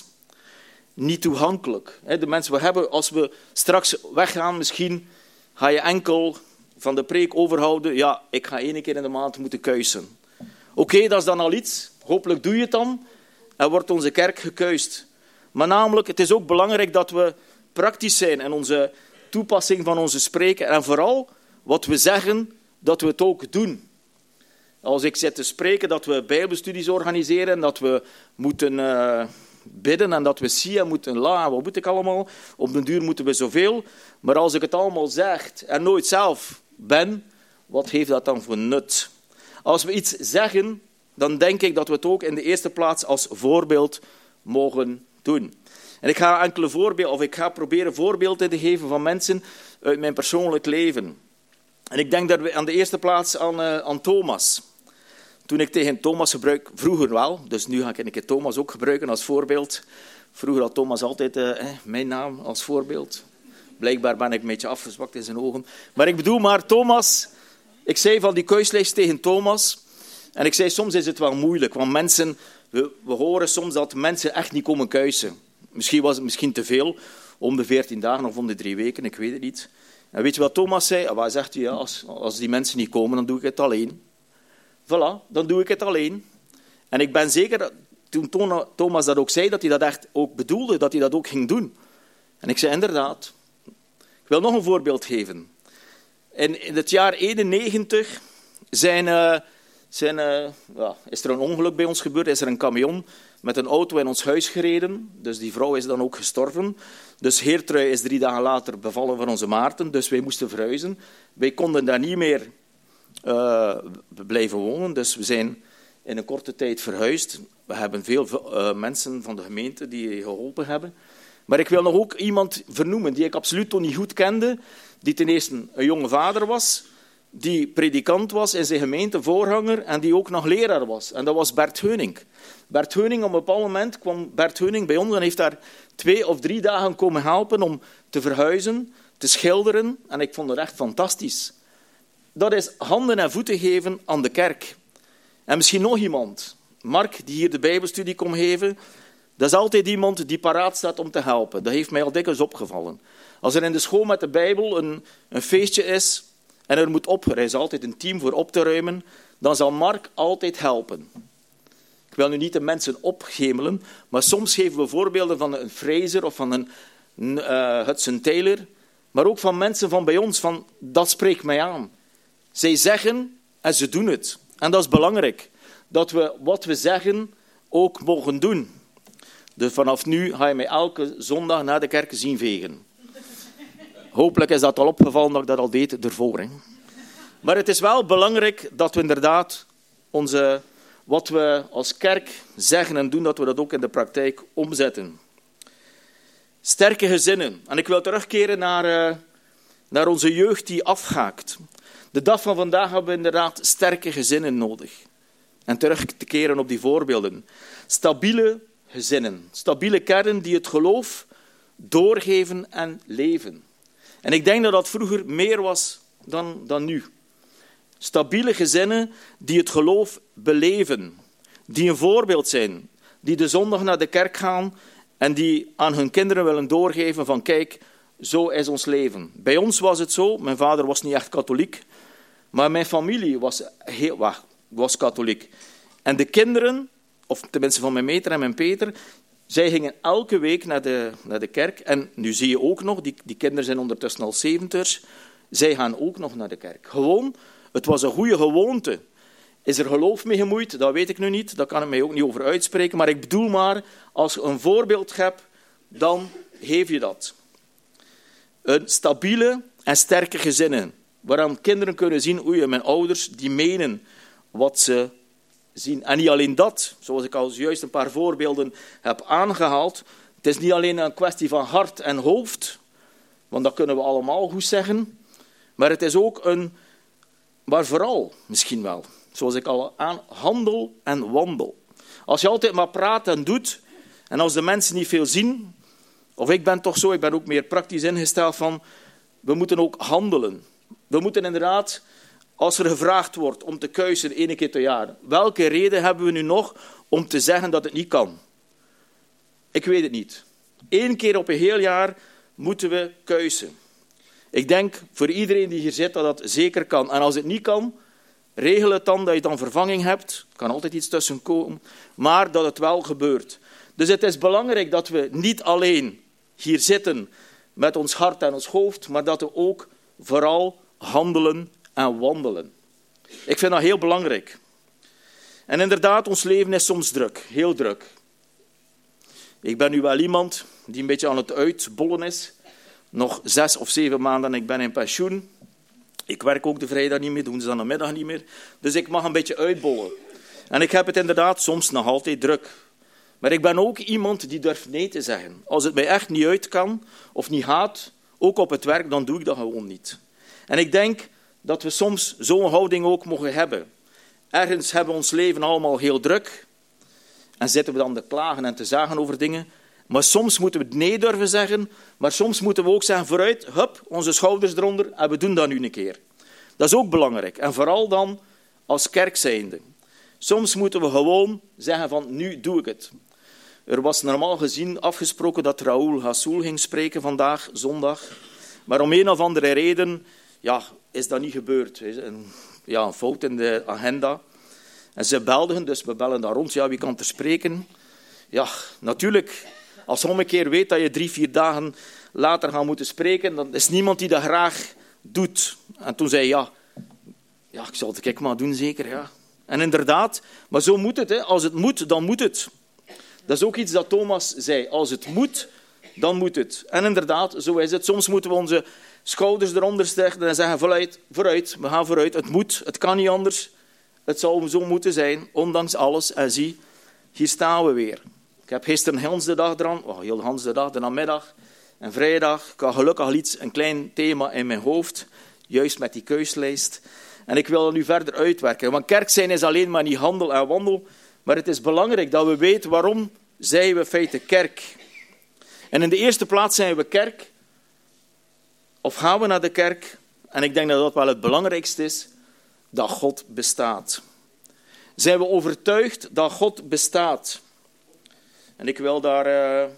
Niet toegankelijk. De mensen we hebben, als we straks weggaan, misschien ga je enkel van de preek overhouden. Ja, ik ga één keer in de maand moeten kuisen. Oké, okay, dat is dan al iets. Hopelijk doe je het dan. En wordt onze kerk gekuist. Maar namelijk, het is ook belangrijk dat we praktisch zijn in onze toepassing van onze spreken. En vooral, wat we zeggen, dat we het ook doen. Als ik zit te spreken, dat we bijbelstudies organiseren, dat we moeten uh, bidden en dat we sia moeten la, wat moet ik allemaal? Op den duur moeten we zoveel. Maar als ik het allemaal zeg en nooit zelf ben, wat heeft dat dan voor nut? Als we iets zeggen, dan denk ik dat we het ook in de eerste plaats als voorbeeld mogen doen. En ik ga enkele voorbeelden, of ik ga proberen voorbeelden te geven van mensen uit mijn persoonlijk leven. En ik denk dat we aan de eerste plaats aan, uh, aan Thomas. Toen ik tegen Thomas gebruik, vroeger wel, dus nu ga ik een keer Thomas ook gebruiken als voorbeeld. Vroeger had Thomas altijd uh, eh, mijn naam als voorbeeld. Blijkbaar ben ik een beetje afgezwakt in zijn ogen. Maar ik bedoel maar, Thomas, ik zei van die keuslijst tegen Thomas. En ik zei, soms is het wel moeilijk, want mensen, we, we horen soms dat mensen echt niet komen kuisen. Misschien was het misschien te veel, om de veertien dagen of om de drie weken, ik weet het niet. En weet je wat Thomas zei? Wat zegt hij? Ja, als, als die mensen niet komen, dan doe ik het alleen. Voilà, dan doe ik het alleen. En ik ben zeker, toen Thomas dat ook zei, dat hij dat echt ook bedoelde, dat hij dat ook ging doen. En ik zei inderdaad. Ik wil nog een voorbeeld geven. In, in het jaar eenennegentig zijn, uh, zijn, uh, ja, is er een ongeluk bij ons gebeurd. Is er een camion met een auto in ons huis gereden. Dus die vrouw is dan ook gestorven. Dus Heertrui is drie dagen later bevallen van onze Maarten. Dus wij moesten verhuizen. Wij konden daar niet meer uh, blijven wonen. Dus we zijn in een korte tijd verhuisd. We hebben veel uh, mensen van de gemeente die geholpen hebben. Maar ik wil nog ook iemand vernoemen die ik absoluut nog niet goed kende. Die ten eerste een jonge vader was. Die predikant was in zijn gemeente, voorganger. En die ook nog leraar was. En dat was Bert Heuning. Bert Heuning, op een bepaald moment kwam Bert Heuning bij ons en heeft daar twee of drie dagen komen helpen om te verhuizen, te schilderen. En ik vond het echt fantastisch. Dat is handen en voeten geven aan de kerk. En misschien nog iemand. Mark, die hier de Bijbelstudie komt geven. Dat is altijd iemand die paraat staat om te helpen. Dat heeft mij al dikwijls opgevallen. Als er in de school met de Bijbel een, een feestje is en er moet op, er is altijd een team voor op te ruimen, dan zal Mark altijd helpen. Ik wil nu niet de mensen opgemelen, maar soms geven we voorbeelden van een Fraser of van een uh, Hudson Taylor, maar ook van mensen van bij ons, van dat spreekt mij aan. Zij zeggen en ze doen het. En dat is belangrijk, dat we wat we zeggen ook mogen doen. Dus vanaf nu ga je mij elke zondag naar de kerk zien vegen. Hopelijk is dat al opgevallen dat ik dat al deed ervoor. Hè. Maar het is wel belangrijk dat we inderdaad onze, wat we als kerk zeggen en doen, dat we dat ook in de praktijk omzetten. Sterke gezinnen. En ik wil terugkeren naar, uh, naar onze jeugd die afhaakt. De dag van vandaag hebben we inderdaad sterke gezinnen nodig. En terug te keren op die voorbeelden. Stabiele gezinnen. Stabiele kernen die het geloof doorgeven en leven. En ik denk dat dat vroeger meer was dan, dan nu. Stabiele gezinnen die het geloof beleven. Die een voorbeeld zijn. Die de zondag naar de kerk gaan en die aan hun kinderen willen doorgeven van kijk, zo is ons leven. Bij ons was het zo, mijn vader was niet echt katholiek, maar mijn familie was, heel, was katholiek. En de kinderen, of tenminste van mijn meter en mijn Peter, Zij gingen elke week naar de, naar de kerk. En nu zie je ook nog, die, die kinderen zijn ondertussen al zeventigers. Zij gaan ook nog naar de kerk. Gewoon, het was een goede gewoonte. Is er geloof mee gemoeid? Dat weet ik nu niet. Daar kan ik mij ook niet over uitspreken. Maar ik bedoel maar, als je een voorbeeld hebt, dan geef je dat. Een stabiele en sterke gezinnen. Waaraan kinderen kunnen zien, oei, mijn ouders die menen wat ze zien. En niet alleen dat, zoals ik al juist een paar voorbeelden heb aangehaald. Het is niet alleen een kwestie van hart en hoofd, want dat kunnen we allemaal goed zeggen. Maar het is ook een, maar vooral misschien wel, zoals ik al aan, handel en wandel. Als je altijd maar praat en doet, en als de mensen niet veel zien, of ik ben toch zo, ik ben ook meer praktisch ingesteld van, we moeten ook handelen. We moeten inderdaad, als er gevraagd wordt om te kuisen één keer per jaar, welke reden hebben we nu nog om te zeggen dat het niet kan? Ik weet het niet. Eén keer op een heel jaar moeten we kuisen. Ik denk voor iedereen die hier zit dat dat zeker kan. En als het niet kan, regel het dan dat je dan vervanging hebt. Er kan altijd iets tussen komen. Maar dat het wel gebeurt. Dus het is belangrijk dat we niet alleen hier zitten met ons hart en ons hoofd, maar dat we ook vooral handelen en wandelen. Ik vind dat heel belangrijk. En inderdaad, ons leven is soms druk. Heel druk. Ik ben nu wel iemand die een beetje aan het uitbollen is. Nog zes of zeven maanden en ik ben in pensioen. Ik werk ook de vrijdag niet meer, doen ze dan de middag niet meer. Dus ik mag een beetje uitbollen. En ik heb het inderdaad soms nog altijd druk. Maar ik ben ook iemand die durft nee te zeggen. Als het mij echt niet uit kan of niet gaat, ook op het werk, dan doe ik dat gewoon niet. En ik denk dat we soms zo'n houding ook mogen hebben. Ergens hebben we ons leven allemaal heel druk. En zitten we dan te klagen en te zagen over dingen. Maar soms moeten we nee durven zeggen. Maar soms moeten we ook zeggen, vooruit, hup, onze schouders eronder. En we doen dat nu een keer. Dat is ook belangrijk. En vooral dan als kerk zijnde. Soms moeten we gewoon zeggen van, nu doe ik het. Er was normaal gezien afgesproken dat Raoul Hassoul ging spreken vandaag, zondag. Maar om een of andere reden ja, is dat niet gebeurd. Een, ja, een fout in de agenda. En ze belden, dus we bellen daar rond. Ja, wie kan er spreken? Ja, natuurlijk. Als je om een keer weet dat je drie, vier dagen later gaat moeten spreken, dan is niemand die dat graag doet. En toen zei hij, ja, ja ik zal het kijk maar doen zeker, ja. En inderdaad, maar zo moet het. Hè. Als het moet, dan moet het. Dat is ook iets dat Thomas zei. Als het moet, dan moet het. En inderdaad, zo is het. Soms moeten we onze schouders eronder steken en zeggen, vooruit, vooruit, we gaan vooruit. Het moet, het kan niet anders. Het zal zo moeten zijn, ondanks alles. En zie, hier staan we weer. Ik heb gisteren heel de dag eraan, oh, heel Hans de dag, de namiddag en vrijdag. Ik had gelukkig al iets, een klein thema in mijn hoofd, juist met die keuslijst. En ik wil dat nu verder uitwerken. Want kerk zijn is alleen maar niet handel en wandel, maar het is belangrijk dat we weten waarom zijn we in feite kerk. En in de eerste plaats zijn we kerk, of gaan we naar de kerk, en ik denk dat dat wel het belangrijkste is, dat God bestaat. Zijn we overtuigd dat God bestaat? En ik wil daar... Uh,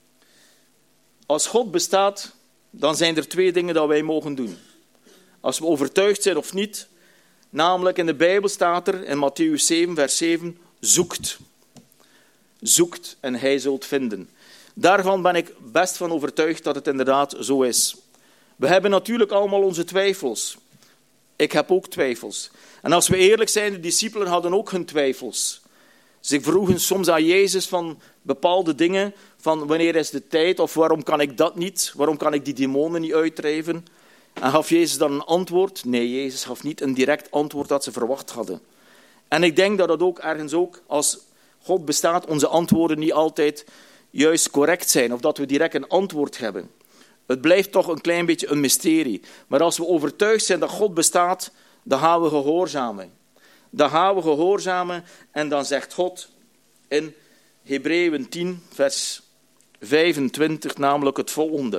als God bestaat, dan zijn er twee dingen dat wij mogen doen. Als we overtuigd zijn of niet. Namelijk in de Bijbel staat er, in Mattheüs zeven, vers zeven, zoekt. Zoekt en hij zult vinden. Daarvan ben ik best van overtuigd dat het inderdaad zo is. We hebben natuurlijk allemaal onze twijfels. Ik heb ook twijfels. En als we eerlijk zijn, de discipelen hadden ook hun twijfels. Ze vroegen soms aan Jezus van bepaalde dingen, van wanneer is de tijd, of waarom kan ik dat niet, waarom kan ik die demonen niet uitdrijven. En gaf Jezus dan een antwoord? Nee, Jezus gaf niet een direct antwoord dat ze verwacht hadden. En ik denk dat het ook ergens ook, als God bestaat, onze antwoorden niet altijd juist correct zijn, of dat we direct een antwoord hebben. Het blijft toch een klein beetje een mysterie. Maar als we overtuigd zijn dat God bestaat, dan gaan we gehoorzamen. Dan gaan we gehoorzamen en dan zegt God in Hebreeën tien, vers vijfentwintig, namelijk het volgende.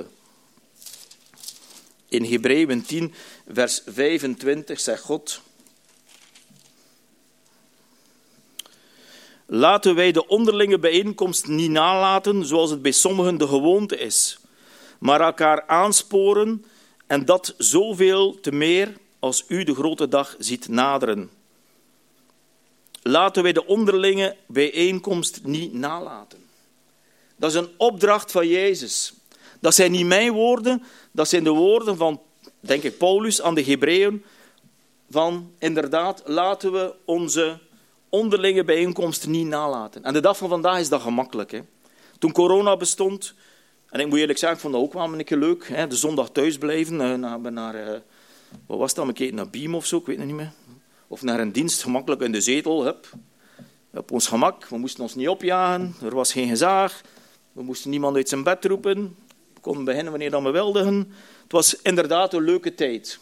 In Hebreeën tien, vers vijfentwintig zegt God: laten wij de onderlinge bijeenkomst niet nalaten zoals het bij sommigen de gewoonte is, maar elkaar aansporen en dat zoveel te meer als u de grote dag ziet naderen. Laten wij de onderlinge bijeenkomst niet nalaten. Dat is een opdracht van Jezus. Dat zijn niet mijn woorden, dat zijn de woorden van, denk ik, Paulus aan de Hebreeën. Van inderdaad, laten we onze onderlinge bijeenkomsten niet nalaten. En de dag van vandaag is dat gemakkelijk. Hè? Toen corona bestond, en ik moet eerlijk zeggen, ik vond dat ook wel een keer leuk. Hè? De zondag thuis blijven, uh, naar, naar uh, wat was dat, een keer naar Beam of zo, ik weet het niet meer. Of naar een dienst, gemakkelijk in de zetel, hup. Op ons gemak, we moesten ons niet opjagen, er was geen gezaag. We moesten niemand uit zijn bed roepen. We konden beginnen wanneer we wilden. Het was inderdaad een leuke tijd.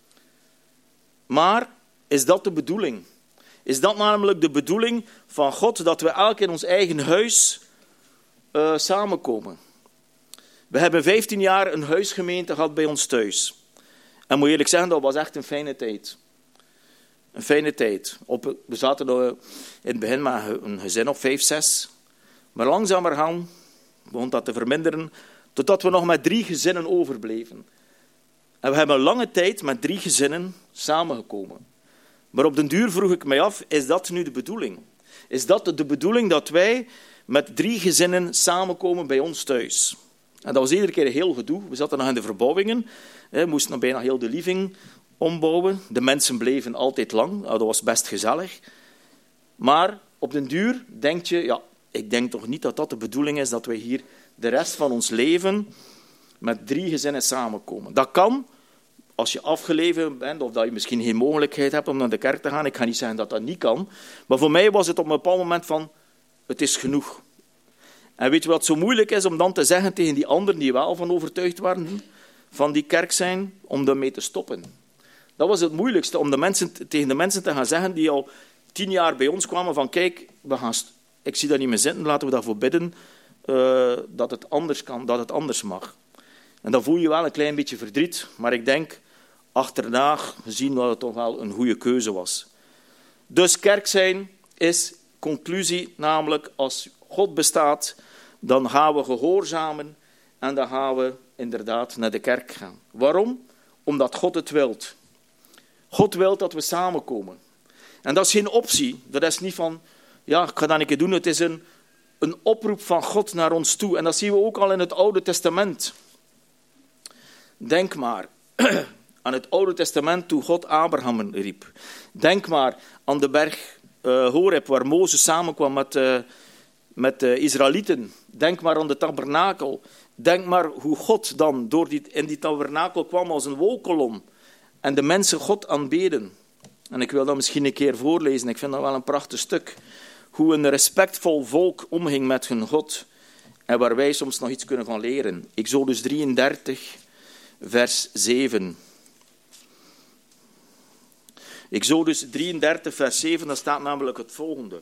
Maar is dat de bedoeling? Is dat namelijk de bedoeling van God, dat we elk in ons eigen huis uh, samenkomen? We hebben vijftien jaar een huisgemeente gehad bij ons thuis. En moet eerlijk zeggen, dat was echt een fijne tijd. Een fijne tijd. Op, we zaten uh, in het begin met een gezin op vijf, zes. Maar langzamerhand begon dat te verminderen, totdat we nog met drie gezinnen overbleven. En we hebben een lange tijd met drie gezinnen samengekomen. Maar op den duur vroeg ik mij af, is dat nu de bedoeling? Is dat de bedoeling dat wij met drie gezinnen samenkomen bij ons thuis? En dat was iedere keer heel gedoe. We zaten nog in de verbouwingen. We moesten nog bijna heel de living ombouwen. De mensen bleven altijd lang. Dat was best gezellig. Maar op den duur denk je, ja, ik denk toch niet dat dat de bedoeling is dat wij hier de rest van ons leven met drie gezinnen samenkomen. Dat kan, als je afgeleverd bent of dat je misschien geen mogelijkheid hebt om naar de kerk te gaan. Ik ga niet zeggen dat dat niet kan. Maar voor mij was het op een bepaald moment van, het is genoeg. En weet je wat zo moeilijk is om dan te zeggen tegen die anderen die wel van overtuigd waren van die kerk zijn, om daarmee te stoppen. Dat was het moeilijkste, om de mensen, tegen de mensen te gaan zeggen die al tien jaar bij ons kwamen van, kijk, we gaan, ik zie dat niet meer zitten, laten we daarvoor bidden uh, dat het anders kan, dat het anders mag. En dan voel je wel een klein beetje verdriet, maar ik denk achterna gezien dat het toch wel een goede keuze was. Dus kerk zijn is conclusie, namelijk als God bestaat, dan gaan we gehoorzamen en dan gaan we inderdaad naar de kerk gaan. Waarom? Omdat God het wilt. God wil dat we samenkomen. En dat is geen optie. Dat is niet van, ja, ik ga dat een keer doen. Het is een, een oproep van God naar ons toe. En dat zien we ook al in het Oude Testament. Denk maar aan het Oude Testament toen God Abraham riep. Denk maar aan de berg uh, Horeb, waar Mozes samenkwam met, uh, met de Israëlieten. Denk maar aan de tabernakel. Denk maar hoe God dan door die, in die tabernakel kwam als een wolkolom. En de mensen God aanbeden. En ik wil dat misschien een keer voorlezen. Ik vind dat wel een prachtig stuk. Hoe een respectvol volk omging met hun God. En waar wij soms nog iets kunnen van leren. Exodus drieëndertig, vers zeven. Exodus drieëndertig, vers zeven, daar staat namelijk het volgende.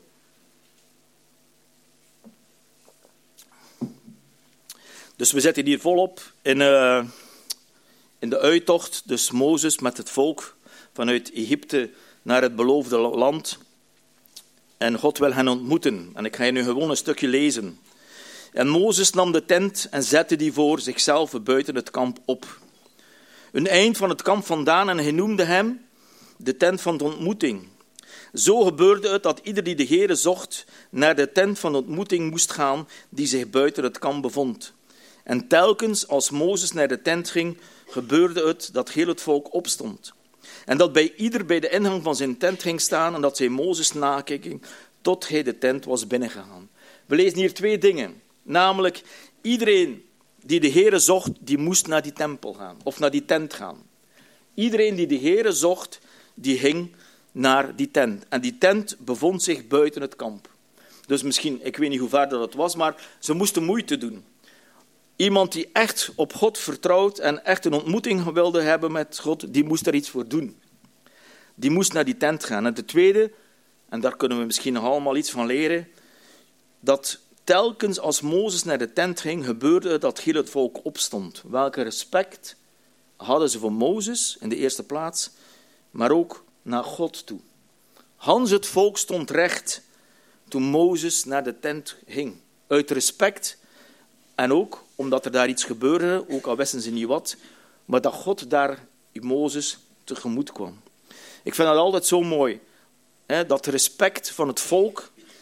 Dus we zitten hier volop in, uh, in de uittocht. Dus Mozes met het volk vanuit Egypte naar het beloofde land. En God wil hen ontmoeten. En ik ga je nu gewoon een stukje lezen. En Mozes nam de tent en zette die voor zichzelf buiten het kamp op. Een eind van het kamp vandaan en hij noemde hem de tent van de ontmoeting. Zo gebeurde het dat ieder die de Heere zocht naar de tent van de ontmoeting moest gaan die zich buiten het kamp bevond. En telkens als Mozes naar de tent ging, gebeurde het dat heel het volk opstond. En dat bij ieder bij de ingang van zijn tent ging staan en dat zij Mozes nakeken tot hij de tent was binnengegaan. We lezen hier twee dingen. Namelijk, iedereen die de Heere zocht, die moest naar die tempel gaan. Of naar die tent gaan. Iedereen die de Heere zocht, die ging naar die tent. En die tent bevond zich buiten het kamp. Dus misschien, ik weet niet hoe ver dat het was, maar ze moesten moeite doen. Iemand die echt op God vertrouwt en echt een ontmoeting wilde hebben met God, die moest daar iets voor doen. Die moest naar die tent gaan. En de tweede, en daar kunnen we misschien nog allemaal iets van leren, dat telkens als Mozes naar de tent ging, gebeurde het dat heel het volk opstond. Welke respect hadden ze voor Mozes in de eerste plaats, maar ook naar God toe. Hans het volk stond recht toen Mozes naar de tent ging. Uit respect en ook omdat er daar iets gebeurde, ook al wisten ze niet wat, maar dat God daar Mozes tegemoet kwam. Ik vind dat altijd zo mooi, hè, dat respect van het volk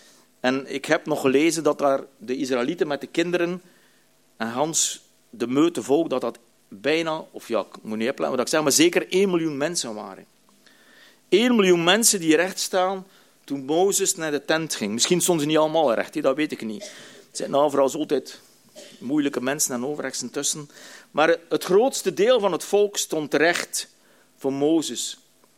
En ik heb nog gelezen dat daar de Israëlieten met de kinderen en Hans de meute volk, dat dat bijna, of ja, ik moet niet opletten wat ik zeg, maar zeker één miljoen mensen waren. één miljoen mensen die recht staan toen Mozes naar de tent ging. Misschien stonden ze niet allemaal recht, dat weet ik niet. Het zijn nou vooral altijd moeilijke mensen en overrechtsen tussen. Maar het grootste deel van het volk stond recht voor Mozes.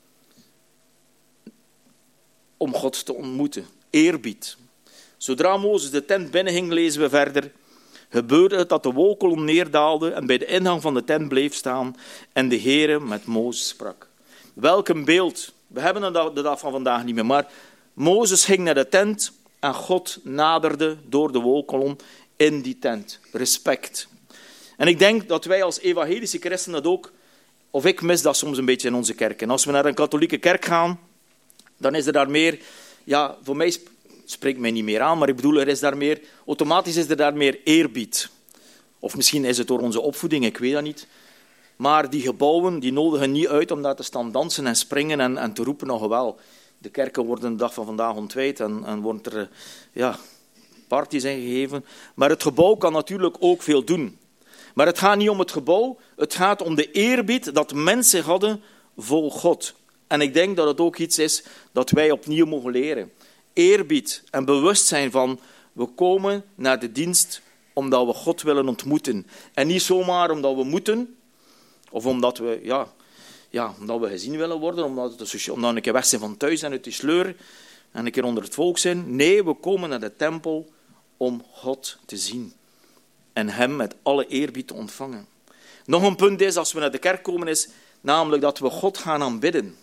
Om God te ontmoeten. Eerbied. Zodra Mozes de tent binnenging, lezen we verder, gebeurde het dat de wolkolom neerdaalde en bij de ingang van de tent bleef staan en de Heere met Mozes sprak. Welk een beeld. We hebben het de dag van vandaag niet meer, maar Mozes ging naar de tent en God naderde door de wolkolom in die tent. Respect. En ik denk dat wij als evangelische christenen dat ook, of ik mis dat soms een beetje in onze kerk. En als we naar een katholieke kerk gaan, dan is er daar meer, ja, voor mij spreekt mij niet meer aan, maar ik bedoel, er is daar meer, automatisch is er daar meer eerbied. Of misschien is het door onze opvoeding, ik weet dat niet. Maar die gebouwen, die nodigen niet uit om daar te staan dansen en springen en, en te roepen, nog wel. De kerken worden de dag van vandaag ontwijd en, en worden er, ja, parties in gegeven. Maar het gebouw kan natuurlijk ook veel doen. Maar het gaat niet om het gebouw, het gaat om de eerbied dat mensen hadden voor God. En ik denk dat het ook iets is dat wij opnieuw mogen leren. Eerbied en bewustzijn van, we komen naar de dienst omdat we God willen ontmoeten. En niet zomaar omdat we moeten, of omdat we, ja, ja, omdat we gezien willen worden, omdat we omdat we een keer weg zijn van thuis en uit die sleur en een keer onder het volk zijn. Nee, we komen naar de tempel om God te zien en hem met alle eerbied te ontvangen. Nog een punt is, als we naar de kerk komen, is namelijk dat we God gaan aanbidden.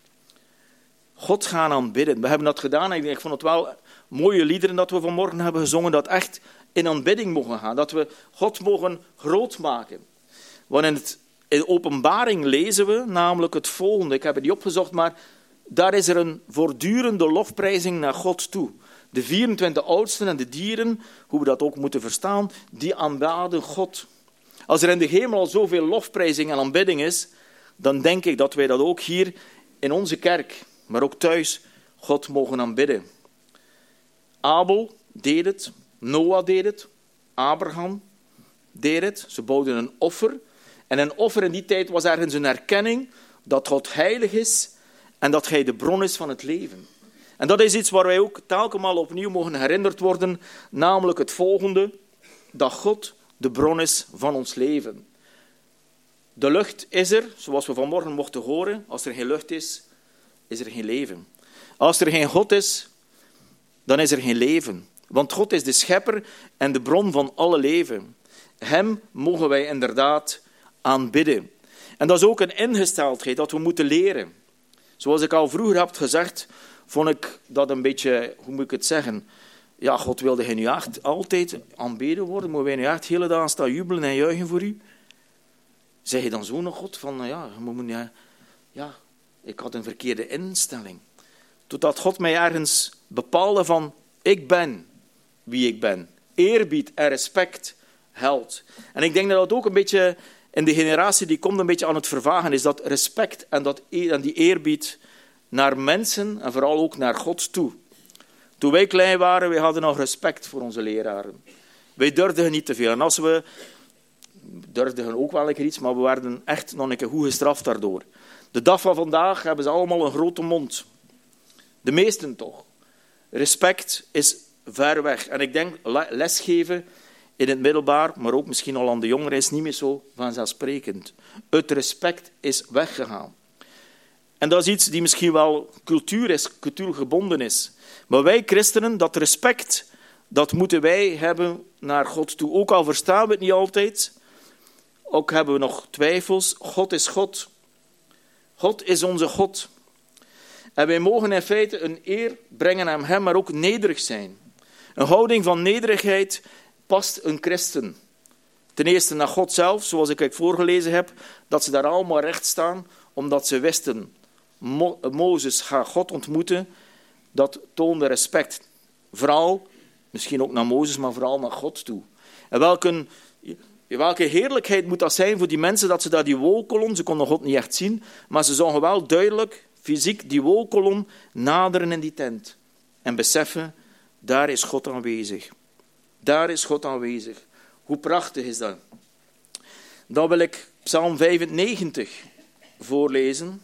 God gaan aanbidden. We hebben dat gedaan en ik vond het wel mooie liederen dat we vanmorgen hebben gezongen, dat echt in aanbidding mogen gaan, dat we God mogen groot maken. Want in, het, in de openbaring lezen we namelijk het volgende, ik heb het niet opgezocht, maar daar is er een voortdurende lofprijzing naar God toe. De vierentwintig oudsten en de dieren, hoe we dat ook moeten verstaan, die aanbaden God. Als er in de hemel al zoveel lofprijzing en aanbidding is, dan denk ik dat wij dat ook hier in onze kerk, maar ook thuis, God mogen aanbidden. Abel deed het, Noah deed het, Abraham deed het. Ze bouwden een offer. En een offer in die tijd was ergens een erkenning dat God heilig is en dat hij de bron is van het leven. En dat is iets waar wij ook telkens opnieuw mogen herinnerd worden, namelijk het volgende, dat God de bron is van ons leven. De lucht is er, zoals we vanmorgen mochten horen. Als er geen lucht is, is er geen leven. Als er geen God is, dan is er geen leven. Want God is de schepper en de bron van alle leven. Hem mogen wij inderdaad aanbidden. En dat is ook een ingesteldheid dat we moeten leren. Zoals ik al vroeger heb gezegd, vond ik dat een beetje, hoe moet ik het zeggen? Ja, God wilde hij nu echt altijd aanbeden worden? Moeten wij nu echt de hele dag staan jubelen en juichen voor u? Zeg je dan zo nog God van, ja, ja, ja, ik had een verkeerde instelling. Totdat God mij ergens bepaalde van, ik ben wie ik ben. Eerbied en respect helpt. En ik denk dat dat ook een beetje in de generatie die komt een beetje aan het vervagen is, dat respect en, dat, en die eerbied naar mensen en vooral ook naar God toe. Toen wij klein waren, wij hadden nog respect voor onze leraren. Wij durfden niet te veel. En als we durfden ook wel een keer iets, maar we werden echt nog een keer goed gestraft daardoor. De dag van vandaag hebben ze allemaal een grote mond. De meesten toch. Respect is ver weg. En ik denk, lesgeven in het middelbaar, maar ook misschien al aan de jongeren, is niet meer zo vanzelfsprekend. Het respect is weggegaan. En dat is iets die misschien wel cultuur is, cultuurgebonden is. Maar wij christenen, dat respect, dat moeten wij hebben naar God toe. Ook al verstaan we het niet altijd, ook hebben we nog twijfels. God is God. God is onze God. En wij mogen in feite een eer brengen aan hem, maar ook nederig zijn. Een houding van nederigheid past een christen. Ten eerste naar God zelf, zoals ik het voorgelezen heb, dat ze daar allemaal recht staan, omdat ze wisten, Mo- Mozes gaat God ontmoeten, dat toonde respect. Vooral, misschien ook naar Mozes, maar vooral naar God toe. En welke, welke heerlijkheid moet dat zijn voor die mensen, dat ze daar die wolkolom, ze konden God niet echt zien, maar ze zagen wel duidelijk, fysiek, die wolkolom naderen in die tent. En beseffen, Daar is God aanwezig. Daar is God aanwezig. Hoe prachtig is dat? Dan wil ik Psalm vijfennegentig voorlezen.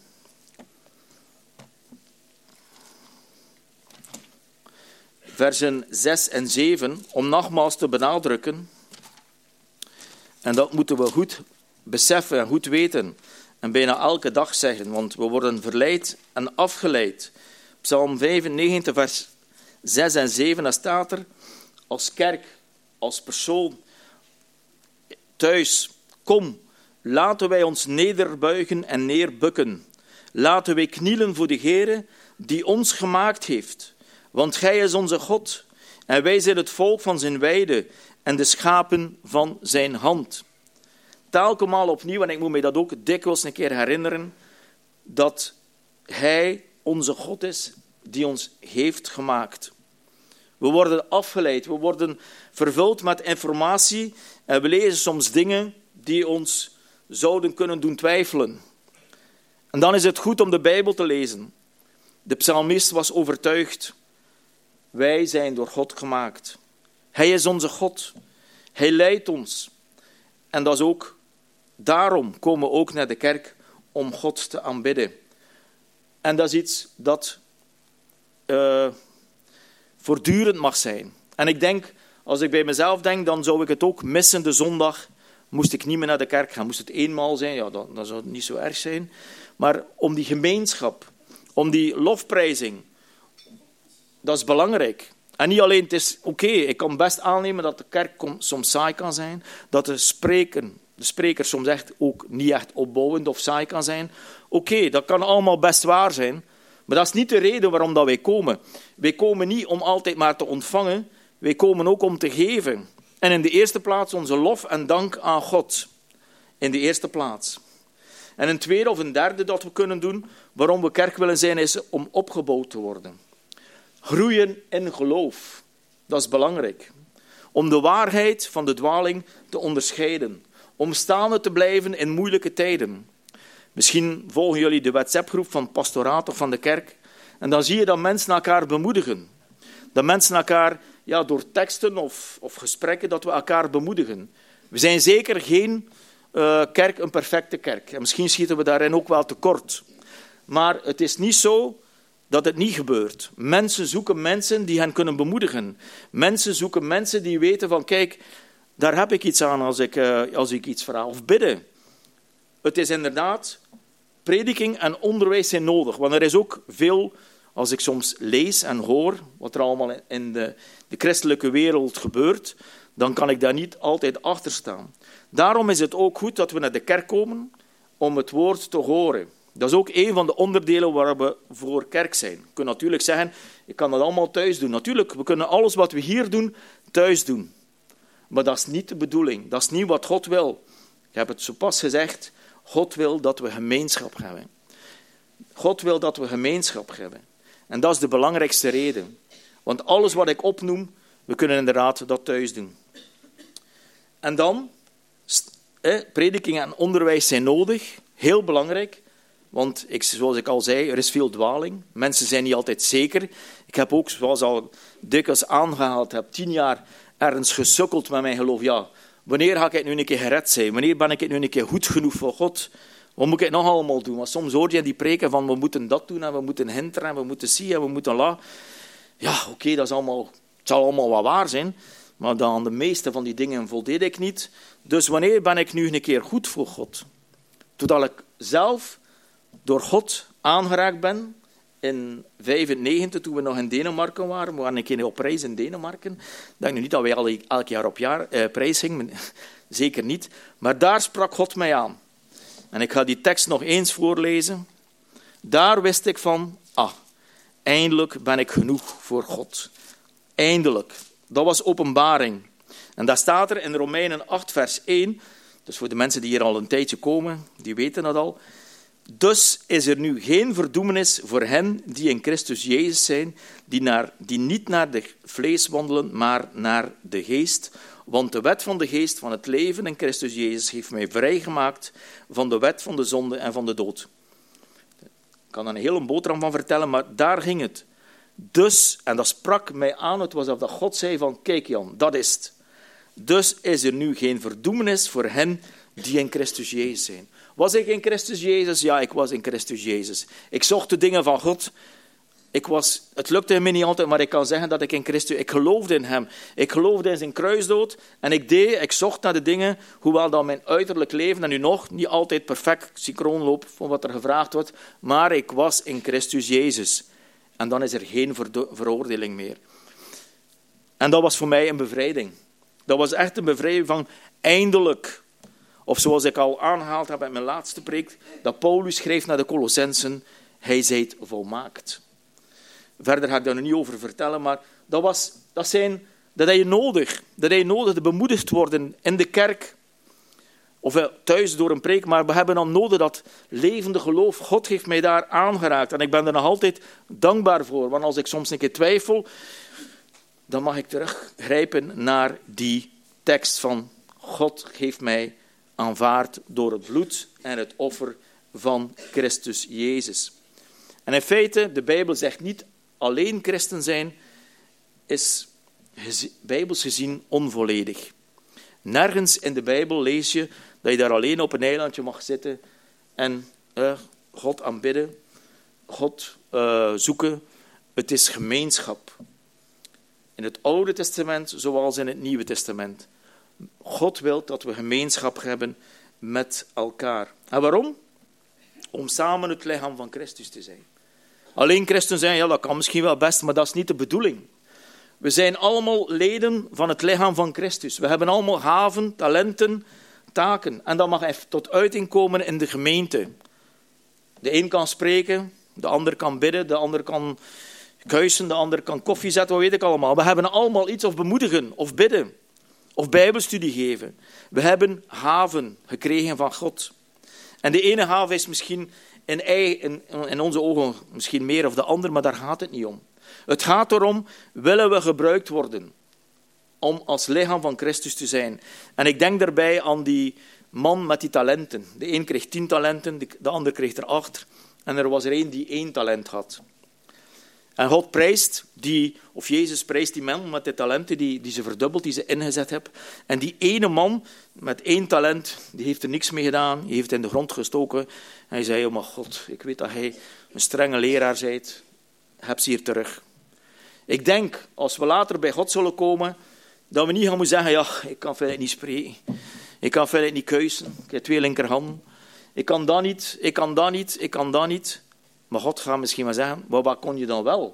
Versen zes en zeven, om nogmaals te benadrukken. En dat moeten we goed beseffen en goed weten. En bijna elke dag zeggen, want we worden verleid en afgeleid. Psalm vijfennegentig, vers zes en zeven, daar staat er, als kerk, als persoon, thuis, kom, laten wij ons nederbuigen en neerbukken. Laten wij knielen voor de Heere, die ons gemaakt heeft. Want Gij is onze God, en wij zijn het volk van zijn weide en de schapen van zijn hand. Telkens opnieuw, en ik moet mij dat ook dikwijls een keer herinneren, dat Hij onze God is, die ons heeft gemaakt. We worden afgeleid, we worden vervuld met informatie en we lezen soms dingen die ons zouden kunnen doen twijfelen. En dan is het goed om de Bijbel te lezen. De psalmist was overtuigd. Wij zijn door God gemaakt. Hij is onze God. Hij leidt ons. En dat is ook, daarom komen we ook naar de kerk om God te aanbidden. En dat is iets dat uh, voortdurend mag zijn. En ik denk, als ik bij mezelf denk, dan zou ik het ook missen de zondag. Moest ik niet meer naar de kerk gaan. Moest het eenmaal zijn, ja, dan, dan zou het niet zo erg zijn. Maar om die gemeenschap, om die lofprijzing, dat is belangrijk. En niet alleen, het is oké, okay, ik kan best aannemen dat de kerk soms saai kan zijn, dat de spreker, de spreker soms echt ook niet echt opbouwend of saai kan zijn. Oké, okay, dat kan allemaal best waar zijn, maar dat is niet de reden waarom dat wij komen. Wij komen niet om altijd maar te ontvangen, wij komen ook om te geven. En in de eerste plaats onze lof en dank aan God. In de eerste plaats. En een tweede of een derde dat we kunnen doen, waarom we kerk willen zijn, is om opgebouwd te worden. Groeien in geloof, dat is belangrijk. Om de waarheid van de dwaling te onderscheiden. Om staande te blijven in moeilijke tijden. Misschien volgen jullie de WhatsApp-groep van het pastoraat of van de kerk. En dan zie je dat mensen elkaar bemoedigen. Dat mensen elkaar, ja, door teksten of, of gesprekken, dat we elkaar bemoedigen. We zijn zeker geen uh, kerk, een perfecte kerk. En misschien schieten we daarin ook wel tekort. Maar het is niet zo dat het niet gebeurt. Mensen zoeken mensen die hen kunnen bemoedigen. Mensen zoeken mensen die weten van, kijk, daar heb ik iets aan als ik, uh, als ik iets vraag. Of bidden. Het is inderdaad, prediking en onderwijs zijn nodig. Want er is ook veel, als ik soms lees en hoor, wat er allemaal in de, de christelijke wereld gebeurt, dan kan ik daar niet altijd achter staan. Daarom is het ook goed dat we naar de kerk komen om het woord te horen. Dat is ook een van de onderdelen waar we voor kerk zijn. Je kunt natuurlijk zeggen, ik kan dat allemaal thuis doen. Natuurlijk, we kunnen alles wat we hier doen, thuis doen. Maar dat is niet de bedoeling. Dat is niet wat God wil. Ik heb het zo pas gezegd. God wil dat we gemeenschap hebben. God wil dat we gemeenschap hebben. En dat is de belangrijkste reden. Want alles wat ik opnoem, we kunnen inderdaad dat thuis doen. En dan, eh, prediking en onderwijs zijn nodig. Heel belangrijk. Want ik, zoals ik al zei, er is veel dwaling. Mensen zijn niet altijd zeker. Ik heb ook, zoals al dikwijls aangehaald, heb tien jaar ergens gesukkeld met mijn geloof. Ja, wanneer ga ik nu een keer gered zijn? Wanneer ben ik nu een keer goed genoeg voor God? Wat moet ik nog allemaal doen? Want soms hoor je die preken van we moeten dat doen en we moeten hinteren en we moeten zien en we moeten la. Ja, oké, okay, dat is allemaal, het zal allemaal wel waar zijn. Maar dan de meeste van die dingen voldeed ik niet. Dus wanneer ben ik nu een keer goed voor God? Totdat ik zelf door God aangeraakt ben, in vijfennegentig, toen we nog in Denemarken waren, we waren een keer op reis in Denemarken. Ik denk nu niet dat wij al, elk jaar op jaar eh, prijs gingen, zeker niet. Maar daar sprak God mij aan. En ik ga die tekst nog eens voorlezen. Daar wist ik van, ah, eindelijk ben ik genoeg voor God. Eindelijk. Dat was openbaring. En daar staat er in Romeinen acht, vers één, dus voor de mensen die hier al een tijdje komen, die weten dat al. Dus is er nu geen verdoemenis voor hen die in Christus Jezus zijn, die, naar, die niet naar de vlees wandelen, maar naar de geest. Want de wet van de geest van het leven in Christus Jezus heeft mij vrijgemaakt van de wet van de zonde en van de dood. Ik kan er een hele boterham van vertellen, maar daar ging het. Dus, en dat sprak mij aan, het was of dat God zei van, kijk Jan, dat is het. Dus is er nu geen verdoemenis voor hen die in Christus Jezus zijn. Was ik in Christus Jezus? Ja, ik was in Christus Jezus. Ik zocht de dingen van God. Ik was, het lukte me niet altijd, maar ik kan zeggen dat ik in Christus... Ik geloofde in hem. Ik geloofde in zijn kruisdood. En ik deed, ik zocht naar de dingen, hoewel dat mijn uiterlijk leven, en nu nog, niet altijd perfect synchroon loopt van wat er gevraagd wordt. Maar ik was in Christus Jezus. En dan is er geen verde- veroordeling meer. En dat was voor mij een bevrijding. Dat was echt een bevrijding van eindelijk. Of zoals ik al aangehaald heb in mijn laatste preek, dat Paulus schreef naar de Colossensen, hij zijt volmaakt. Verder ga ik daar nog niet over vertellen, maar dat, was, dat, zijn, dat heb je nodig. Dat heb je nodig te bemoedigd worden in de kerk. Of thuis door een preek, maar we hebben dan nodig dat levende geloof. God heeft mij daar aangeraakt. En ik ben er nog altijd dankbaar voor. Want als ik soms een keer twijfel, dan mag ik teruggrijpen naar die tekst van God heeft mij aanvaard door het bloed en het offer van Christus Jezus. En in feite, de Bijbel zegt niet alleen christen zijn, is bijbels gezien onvolledig. Nergens in de Bijbel lees je dat je daar alleen op een eilandje mag zitten en uh, God aanbidden, God uh, zoeken. Het is gemeenschap. In het Oude Testament, zoals in het Nieuwe Testament. God wil dat we gemeenschap hebben met elkaar. En waarom? Om samen het lichaam van Christus te zijn. Alleen christen zijn, ja, dat kan misschien wel best, maar dat is niet de bedoeling. We zijn allemaal leden van het lichaam van Christus. We hebben allemaal gaven, talenten, taken. En dat mag even tot uiting komen in de gemeente. De een kan spreken, de ander kan bidden, de ander kan kuisen, de ander kan koffie zetten, wat weet ik allemaal. We hebben allemaal iets of bemoedigen, of bidden, of bijbelstudie geven. We hebben gaven gekregen van God. En de ene gave is misschien in, in, in onze ogen misschien meer of de ander, maar daar gaat het niet om. Het gaat erom, willen we gebruikt worden om als lichaam van Christus te zijn. En ik denk daarbij aan die man met die talenten. De een kreeg tien talenten, de ander kreeg er acht. En er was er één die één talent had. En God prijst, die, of Jezus prijst die man met de talenten die, die ze verdubbeld, die ze ingezet hebben. En die ene man met één talent, die heeft er niks mee gedaan. Die heeft het in de grond gestoken. En hij zei, oh mijn God, ik weet dat hij een strenge leraar bent. Heb ze hier terug. Ik denk, als we later bij God zullen komen, dat we niet gaan moeten zeggen, ja, ik kan verder niet spreken. Ik kan verder niet kuisen. Ik heb twee linkerhanden. Ik kan dat niet, ik kan dat niet, ik kan dat niet. Maar God gaat misschien maar zeggen, maar wat kon je dan wel?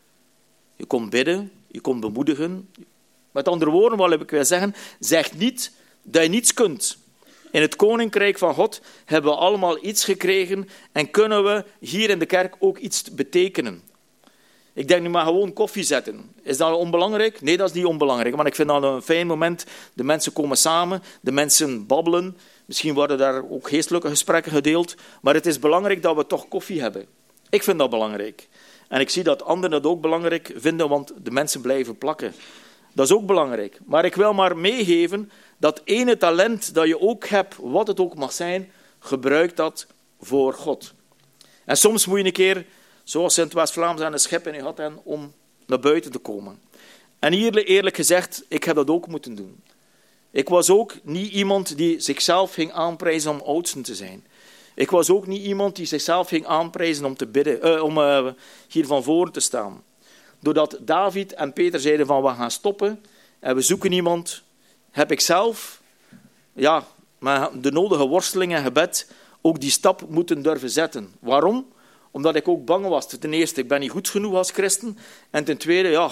Je kon bidden, je kon bemoedigen. Met andere woorden, wat ik wil zeggen, zeg niet dat je niets kunt. In het koninkrijk van God hebben we allemaal iets gekregen en kunnen we hier in de kerk ook iets betekenen. Ik denk nu maar gewoon koffie zetten. Is dat onbelangrijk? Nee, dat is niet onbelangrijk. Maar ik vind dat een fijn moment. De mensen komen samen, de mensen babbelen. Misschien worden daar ook geestelijke gesprekken gedeeld. Maar het is belangrijk dat we toch koffie hebben. Ik vind dat belangrijk. En ik zie dat anderen dat ook belangrijk vinden, want de mensen blijven plakken. Dat is ook belangrijk. Maar ik wil maar meegeven dat ene talent dat je ook hebt, wat het ook mag zijn, gebruik dat voor God. En soms moet je een keer, zoals Sint-West-Vlaams aan een schip in je had, om naar buiten te komen. En hier eerlijk gezegd, ik heb dat ook moeten doen. Ik was ook niet iemand die zichzelf ging aanprijzen om oudste te zijn. Ik was ook niet iemand die zichzelf ging aanprijzen om, te bidden, uh, om uh, hier van voren te staan. Doordat David en Peter zeiden van we gaan stoppen en we zoeken iemand, heb ik zelf ja, met de nodige worsteling en gebed ook die stap moeten durven zetten. Waarom? Omdat ik ook bang was. Ten eerste, ik ben niet goed genoeg als christen. En ten tweede, ja,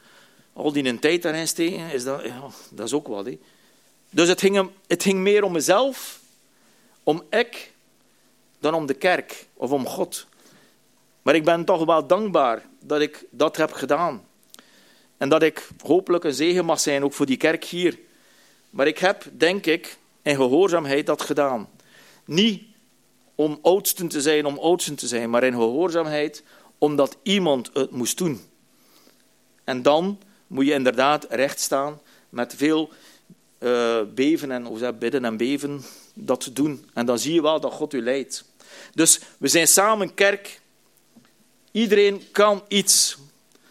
al die een tijd daarin steken, is dat, ja, dat is ook wat. Hè. Dus het ging, het ging meer om mezelf, om ik, dan om de kerk of om God. Maar ik ben toch wel dankbaar dat ik dat heb gedaan. En dat ik hopelijk een zegen mag zijn, ook voor die kerk hier. Maar ik heb, denk ik, in gehoorzaamheid dat gedaan. Niet om oudsten te zijn, om oudsten te zijn, maar in gehoorzaamheid, omdat iemand het moest doen. En dan moet je inderdaad recht staan met veel uh, beven en hoe zeg, bidden en beven, dat te doen. En dan zie je wel dat God u leidt. Dus we zijn samen kerk. Iedereen kan iets.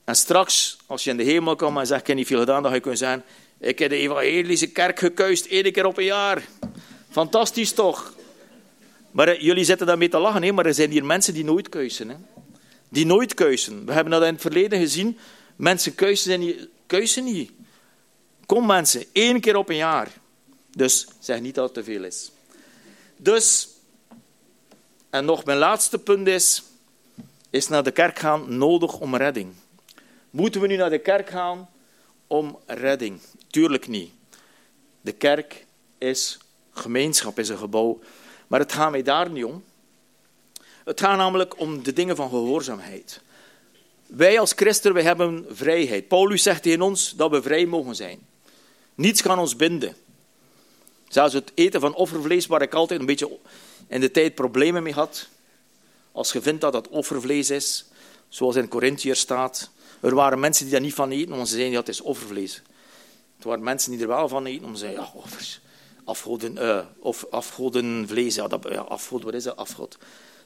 En straks, als je in de hemel komt en zegt, ik heb niet veel gedaan, dan ga je kunnen zeggen, ik heb de evangelische kerk gekuist één keer op een jaar. Fantastisch toch? Maar uh, jullie zitten daarmee te lachen, hè? Maar er zijn hier mensen die nooit kuisen. Hè? Die nooit kuisen. We hebben dat in het verleden gezien. Mensen kuisen, zijn niet, kuisen niet. Kom mensen, één keer op een jaar. Dus zeg niet dat het te veel is. Dus, en nog mijn laatste punt is, is naar de kerk gaan nodig om redding. Moeten we nu naar de kerk gaan om redding? Tuurlijk niet. De kerk is gemeenschap, is een gebouw. Maar het gaat mij daar niet om. Het gaat namelijk om de dingen van gehoorzaamheid. Wij als christenen, wij hebben vrijheid. Paulus zegt tegen ons dat we vrij mogen zijn. Niets kan ons binden. Zelfs het eten van offervlees, waar ik altijd een beetje in de tijd problemen mee had. Als je vindt dat dat offervlees is, zoals in Corinthiërs staat. Er waren mensen die daar niet van eten, omdat ze zeiden dat het is offervlees. Er waren mensen die er wel van eten, omdat ze zeiden, ja, offers, afgoden, uh, of afgodenvlees, ja, dat, ja, afgod, wat is dat, afgod?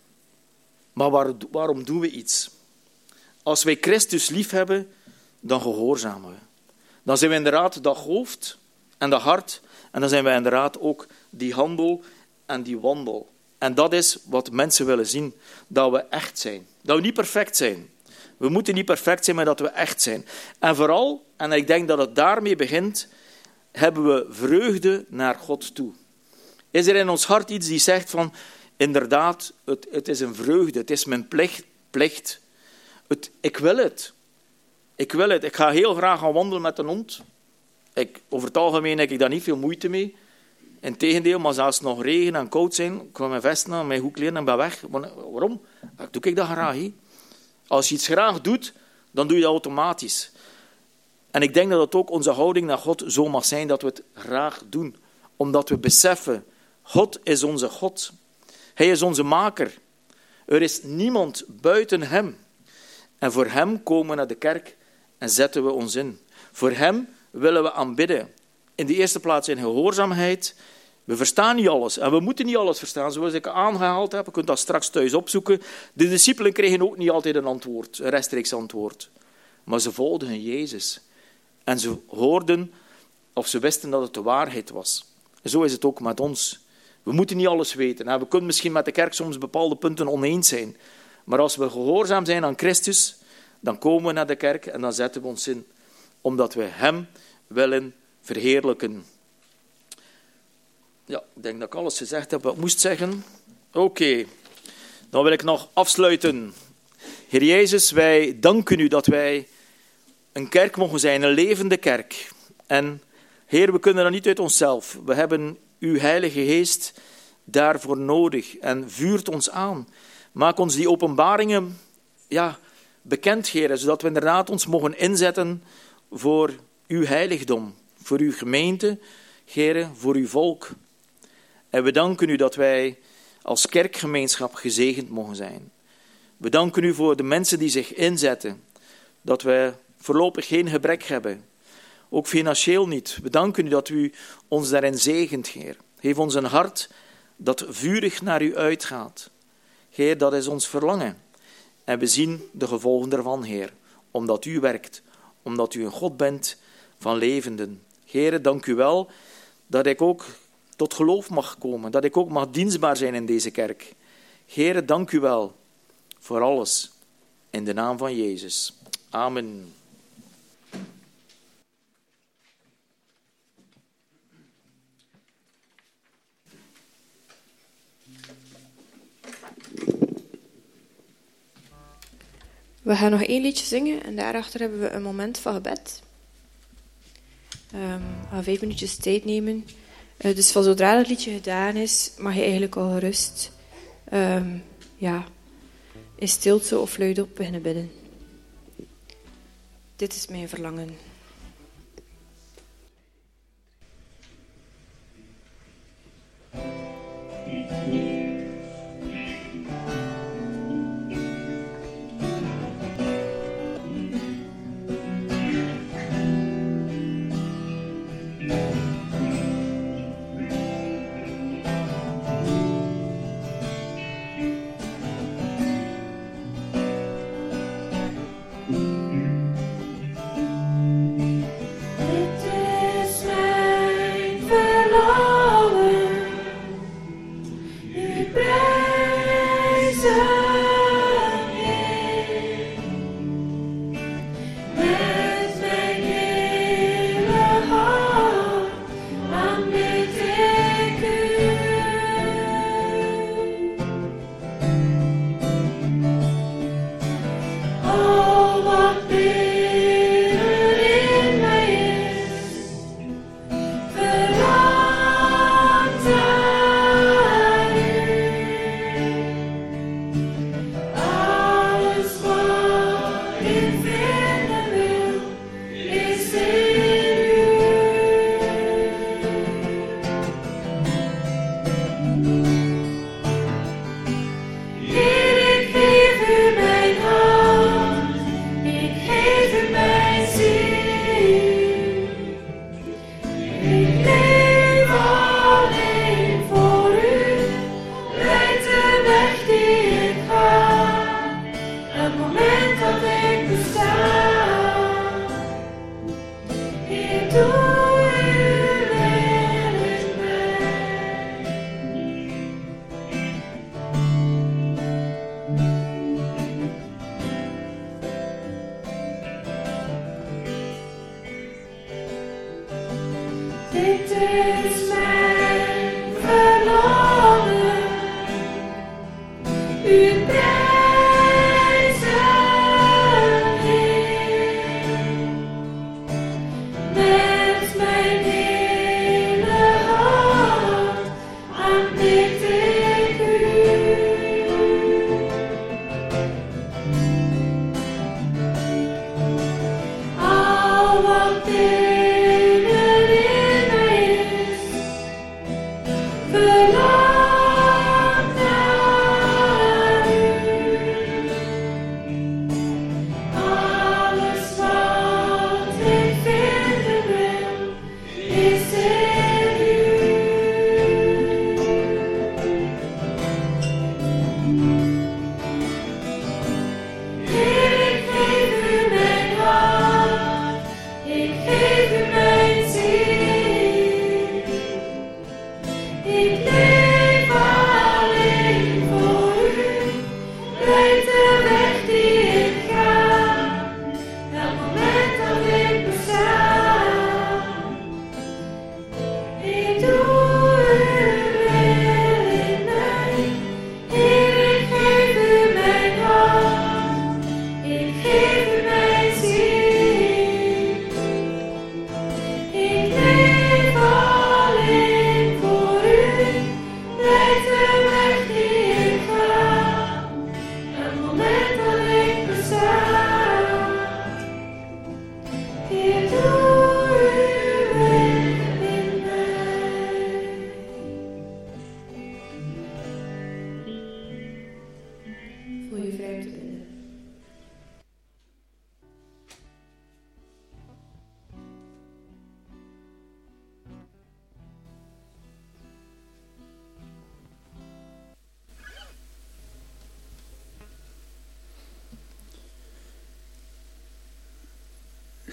Maar waar, waarom doen we iets? Als wij Christus lief hebben, dan gehoorzamen we. Dan zijn we inderdaad dat hoofd en dat hart, en dan zijn we inderdaad ook die handel en die wandel. En dat is wat mensen willen zien, dat we echt zijn. Dat we niet perfect zijn. We moeten niet perfect zijn, maar dat we echt zijn. En vooral, en ik denk dat het daarmee begint, hebben we vreugde naar God toe. Is er in ons hart iets die zegt van, inderdaad, het, het is een vreugde, het is mijn plicht. plicht. Het, ik wil het. Ik wil het. Ik ga heel graag gaan wandelen met een hond. Ik, over het algemeen heb ik daar niet veel moeite mee. Integendeel, maar zelfs nog regen en koud zijn, ik ga mijn vest aan, mijn goed kleren en ben weg. Waarom? Dan doe ik dat graag. He. Als je iets graag doet, dan doe je dat automatisch. En ik denk dat het ook onze houding naar God zo mag zijn dat we het graag doen. Omdat we beseffen, God is onze God. Hij is onze maker. Er is niemand buiten hem. En voor hem komen we naar de kerk en zetten we ons in. Voor hem willen we aanbidden. In de eerste plaats in gehoorzaamheid. We verstaan niet alles. En we moeten niet alles verstaan. Zoals ik aangehaald heb, je kunt dat straks thuis opzoeken. De discipelen kregen ook niet altijd een antwoord, een rechtstreeks antwoord. Maar ze volgden Jezus. En ze hoorden, of ze wisten dat het de waarheid was. En zo is het ook met ons. We moeten niet alles weten. We kunnen misschien met de kerk soms bepaalde punten oneens zijn. Maar als we gehoorzaam zijn aan Christus, dan komen we naar de kerk en dan zetten we ons in. Omdat we hem willen verheerlijken. Ja, ik denk dat ik alles gezegd heb wat ik moest zeggen. Oké, okay. Dan wil ik nog afsluiten. Heer Jezus, wij danken u dat wij een kerk mogen zijn, een levende kerk. En Heer, we kunnen dat niet uit onszelf. We hebben uw Heilige Geest daarvoor nodig en vuurt ons aan. Maak ons die openbaringen ja, bekend, Heer, zodat we inderdaad ons mogen inzetten voor uw heiligdom, voor uw gemeente, Heer, voor uw volk. En we danken u dat wij als kerkgemeenschap gezegend mogen zijn. We danken u voor de mensen die zich inzetten, dat wij voorlopig geen gebrek hebben, ook financieel niet. We danken u dat u ons daarin zegent, Heer. Geef ons een hart dat vurig naar u uitgaat. Heer, dat is ons verlangen. En we zien de gevolgen daarvan, Heer, omdat u werkt, omdat u een God bent van levenden. Heer, dank u wel dat ik ook tot geloof mag komen, dat ik ook mag dienstbaar zijn in deze kerk. Heer, dank u wel voor alles. In de naam van Jezus. Amen. We gaan nog één liedje zingen en daarachter hebben we een moment van gebed. Um, we gaan vijf minuutjes tijd nemen. Uh, dus van zodra het liedje gedaan is, mag je eigenlijk al gerust um, ja, in stilte of luidop beginnen bidden. Dit is mijn verlangen.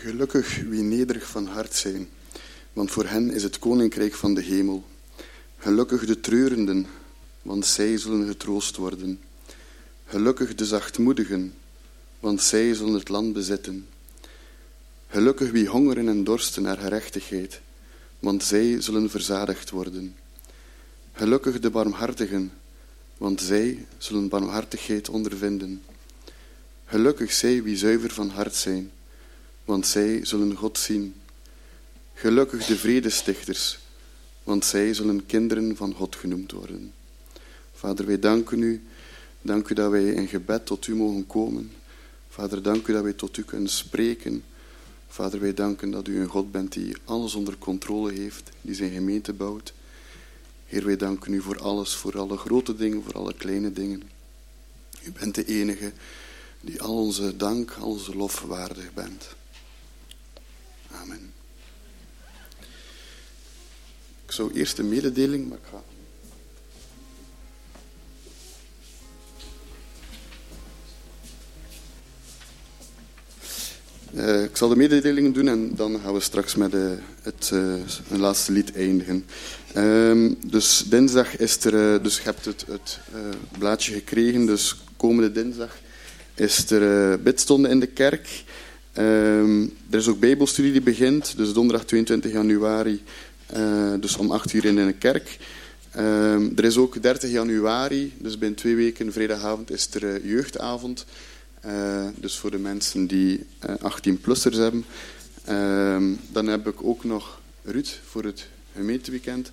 Gelukkig wie nederig van hart zijn, want voor hen is het koninkrijk van de hemel. Gelukkig de treurenden, want zij zullen getroost worden. Gelukkig de zachtmoedigen, want zij zullen het land bezitten. Gelukkig wie hongeren en dorsten naar gerechtigheid, want zij zullen verzadigd worden. Gelukkig de barmhartigen, want zij zullen barmhartigheid ondervinden. Gelukkig zij wie zuiver van hart zijn, want zij zullen God zien. Gelukkig de vredestichters, want zij zullen kinderen van God genoemd worden. Vader, wij danken u. Dank u dat wij in gebed tot u mogen komen. Vader, dank u dat wij tot u kunnen spreken. Vader, wij danken dat u een God bent die alles onder controle heeft, die zijn gemeente bouwt. Heer, wij danken u voor alles, voor alle grote dingen, voor alle kleine dingen. U bent de enige die al onze dank, al onze lof waardig bent. Amen. Ik zou eerst een mededeling, maar ik ga... Uh, ik zal de mededelingen doen en dan gaan we straks met uh, het uh, een laatste lied eindigen. Uh, dus dinsdag is er, uh, dus je hebt het, het uh, blaadje gekregen, dus komende dinsdag is er uh, bidstonde in de kerk. Uh, er is ook bijbelstudie die begint, dus donderdag tweeëntwintig januari, uh, dus om acht uur in de kerk. Uh, er is ook dertig januari, dus binnen twee weken, vrijdagavond, is er uh, jeugdavond. Uh, dus voor de mensen die uh, achttien-plussers hebben. Uh, dan heb ik ook nog Ruud voor het gemeenteweekend.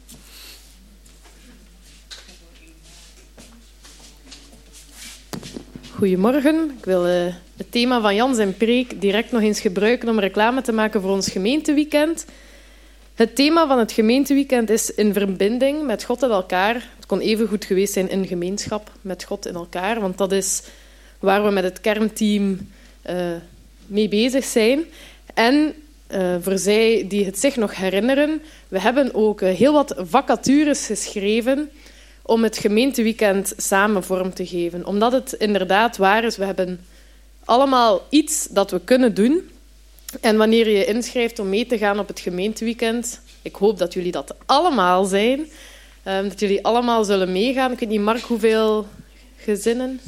Goedemorgen. Ik wil uh, het thema van Jan zijn preek direct nog eens gebruiken om reclame te maken voor ons gemeenteweekend. Het thema van het gemeenteweekend is in verbinding met God en elkaar. Het kon even goed geweest zijn in gemeenschap met God en elkaar, want dat is waar we met het kernteam uh, mee bezig zijn. En uh, voor zij die het zich nog herinneren, we hebben ook uh, heel wat vacatures geschreven om het gemeenteweekend samen vorm te geven. Omdat het inderdaad waar is, we hebben allemaal iets dat we kunnen doen. En wanneer je je inschrijft om mee te gaan op het gemeenteweekend, ik hoop dat jullie dat allemaal zijn, uh, dat jullie allemaal zullen meegaan. Ik weet niet, Mark, hoeveel gezinnen?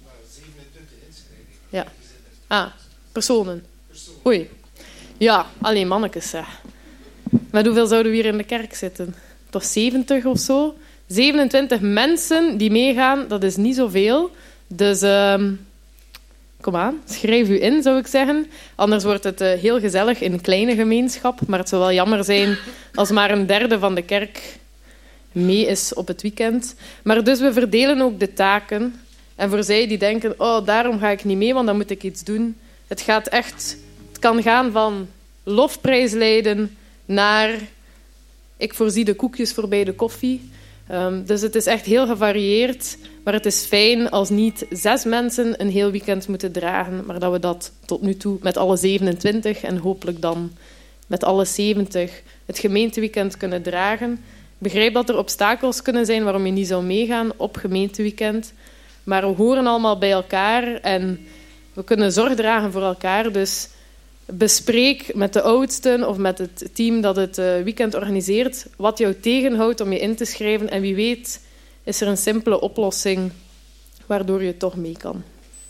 Ja. Ah, personen. Oei. Ja, alleen mannetjes, zeg. Met hoeveel zouden we hier in de kerk zitten? Toch zeventig of zo? zevenentwintig mensen die meegaan, dat is niet zoveel. Dus uh, kom aan, schrijf u in, zou ik zeggen. Anders wordt het uh, heel gezellig in een kleine gemeenschap. Maar het zou wel jammer zijn als maar een derde van de kerk mee is op het weekend. Maar dus we verdelen ook de taken. En voor zij die denken, oh, daarom ga ik niet mee, want dan moet ik iets doen. Het gaat echt... Het kan gaan van lofprijs leiden naar... Ik voorzie de koekjes voor bij de koffie. Um, dus het is echt heel gevarieerd. Maar het is fijn als niet zes mensen een heel weekend moeten dragen, maar dat we dat tot nu toe met alle zevenentwintig en hopelijk dan met alle zeventig het gemeenteweekend kunnen dragen. Ik begrijp dat er obstakels kunnen zijn waarom je niet zou meegaan op gemeenteweekend. Maar we horen allemaal bij elkaar en we kunnen zorg dragen voor elkaar. Dus bespreek met de oudsten of met het team dat het weekend organiseert wat jou tegenhoudt om je in te schrijven. En wie weet is er een simpele oplossing waardoor je toch mee kan.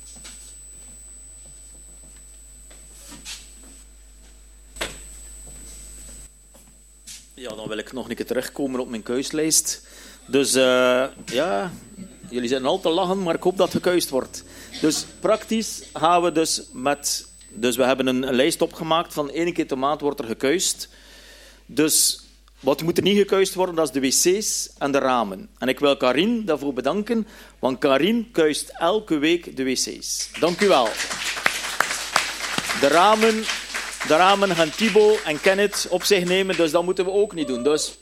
Ja, dan wil ik nog een keer terugkomen op mijn keuslijst. Dus uh, ja... Jullie zijn al te lachen, maar ik hoop dat gekuist wordt. Dus praktisch gaan we dus met... Dus we hebben een, een lijst opgemaakt van één keer per maand wordt er gekuist. Dus wat moet er niet gekuist worden, dat is de wc's en de ramen. En ik wil Karin daarvoor bedanken, want Karin kuist elke week de wc's. Dank u wel. De ramen, de ramen gaan Thibaut en Kenneth op zich nemen, dus dat moeten we ook niet doen. Dus,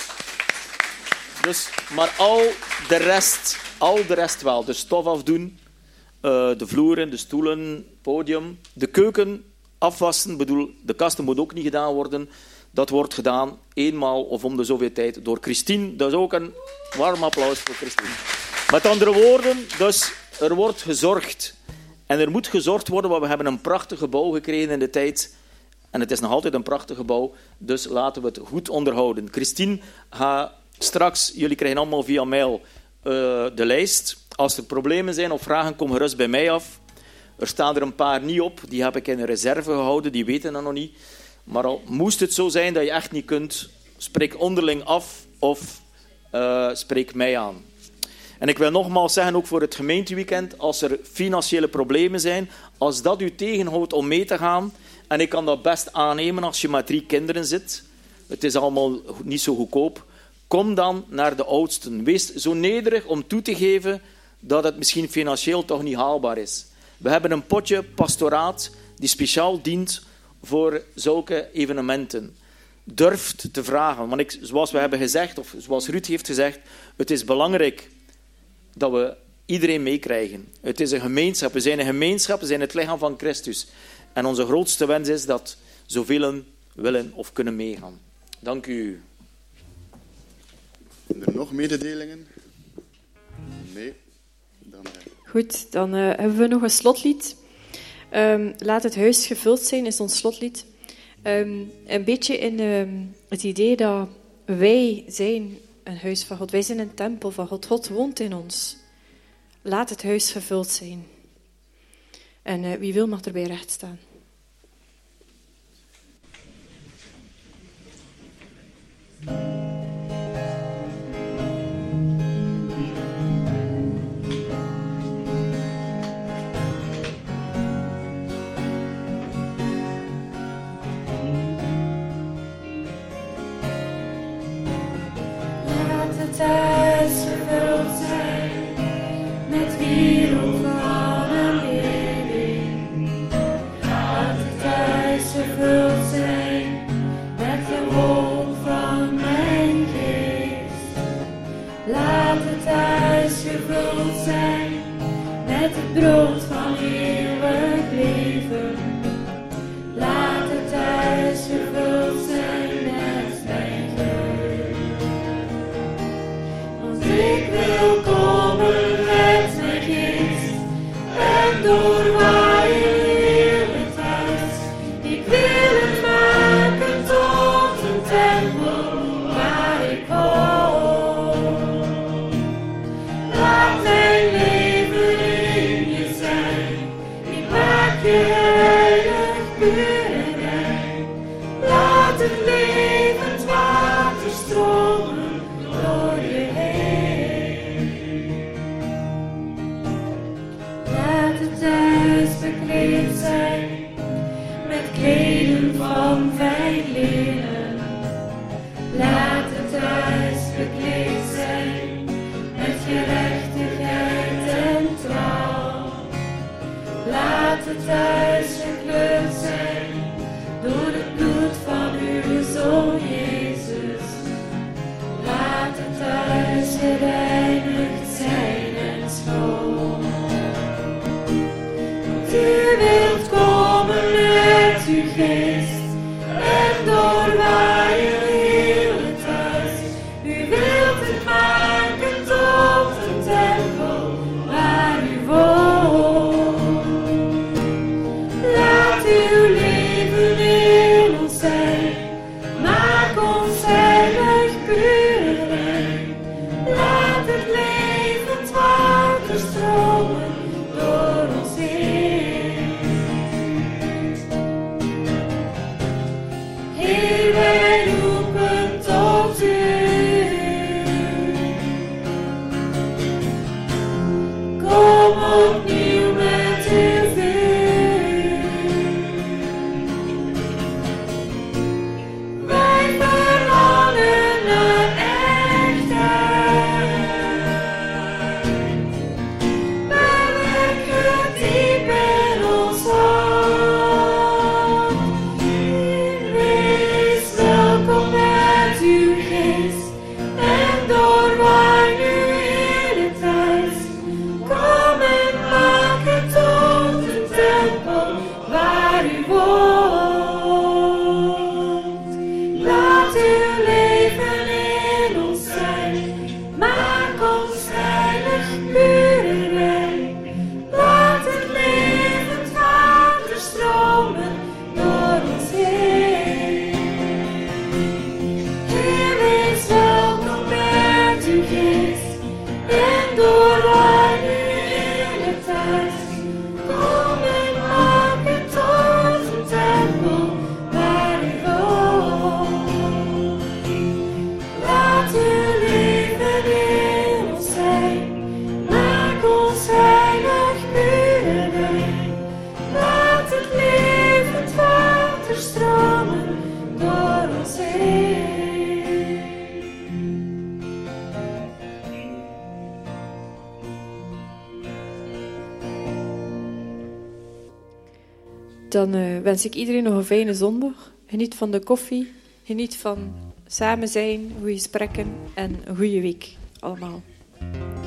dus, maar al de rest... Al de rest wel. De stof afdoen, uh, de vloeren, de stoelen, podium. De keuken afwassen. Bedoel, de kasten moet ook niet gedaan worden. Dat wordt gedaan eenmaal of om de zoveel tijd door Christine. Dat is ook een warm applaus voor Christine. Met andere woorden, dus er wordt gezorgd. En er moet gezorgd worden, want we hebben een prachtig gebouw gekregen in de tijd. En het is nog altijd een prachtig gebouw, dus laten we het goed onderhouden. Christine gaat straks, jullie krijgen allemaal via mail uh, de lijst. Als er problemen zijn of vragen, kom gerust bij mij af. Er staan er een paar niet op, die heb ik in een reserve gehouden, die weten dat nog niet. Maar al moest het zo zijn dat je echt niet kunt, spreek onderling af of uh, spreek mij aan. En ik wil nogmaals zeggen, ook voor het gemeenteweekend, als er financiële problemen zijn, als dat u tegenhoudt om mee te gaan, en ik kan dat best aannemen als je met drie kinderen zit, het is allemaal niet zo goedkoop, kom dan naar de oudsten. Wees zo nederig om toe te geven dat het misschien financieel toch niet haalbaar is. We hebben een potje pastoraat die speciaal dient voor zulke evenementen. Durft te vragen, want ik, zoals we hebben gezegd, of zoals Ruud heeft gezegd, het is belangrijk dat we iedereen meekrijgen. Het is een gemeenschap, we zijn een gemeenschap, we zijn het lichaam van Christus. En onze grootste wens is dat zoveel willen of kunnen meegaan. Dank u. Zijn er nog mededelingen? Nee. Dan, uh... Goed, dan uh, hebben we nog een slotlied. Um, Laat het huis gevuld zijn is ons slotlied. Um, een beetje in um, het idee dat wij zijn een huis van God. Wij zijn een tempel van God. God woont in ons. Laat het huis gevuld zijn. En uh, wie wil mag erbij recht staan. Het huis gevuld zijn met wierook van aanbidding. Laat het huis gevuld zijn met de wolk van mijn geest. Laat het huis gevuld zijn met het brood van eeuwig leven. Laat het huis gevuld zijn met mijn geest. Ik wil komen met mijn geest en doorwaaien heel het huis. Ik wil het maken tot een tempel waar ik woon. Laat mijn leven in je zijn. Ik maak je heilig, puur en rein. Laat het levend water stromen door je heen. Bekleed zijn met kleden van fijn linnen. Laat het huis bekleed zijn met gerechtigheid en trouw. Laat het huis gekleurd zijn door het bloed van uw Zoon Jezus. Laat het huis gereinigd zijn en schoon. U wilt komen met uw geest en doorwaaien heel het huis. U wilt het maken tot een tempel waar u woont. Laat uw leven in ons zijn. Maak ons heilig, puur en rein. Laat dan uh, wens ik iedereen nog een fijne zondag. Geniet van de koffie. Geniet van samen zijn, goede gesprekken en een goede week allemaal.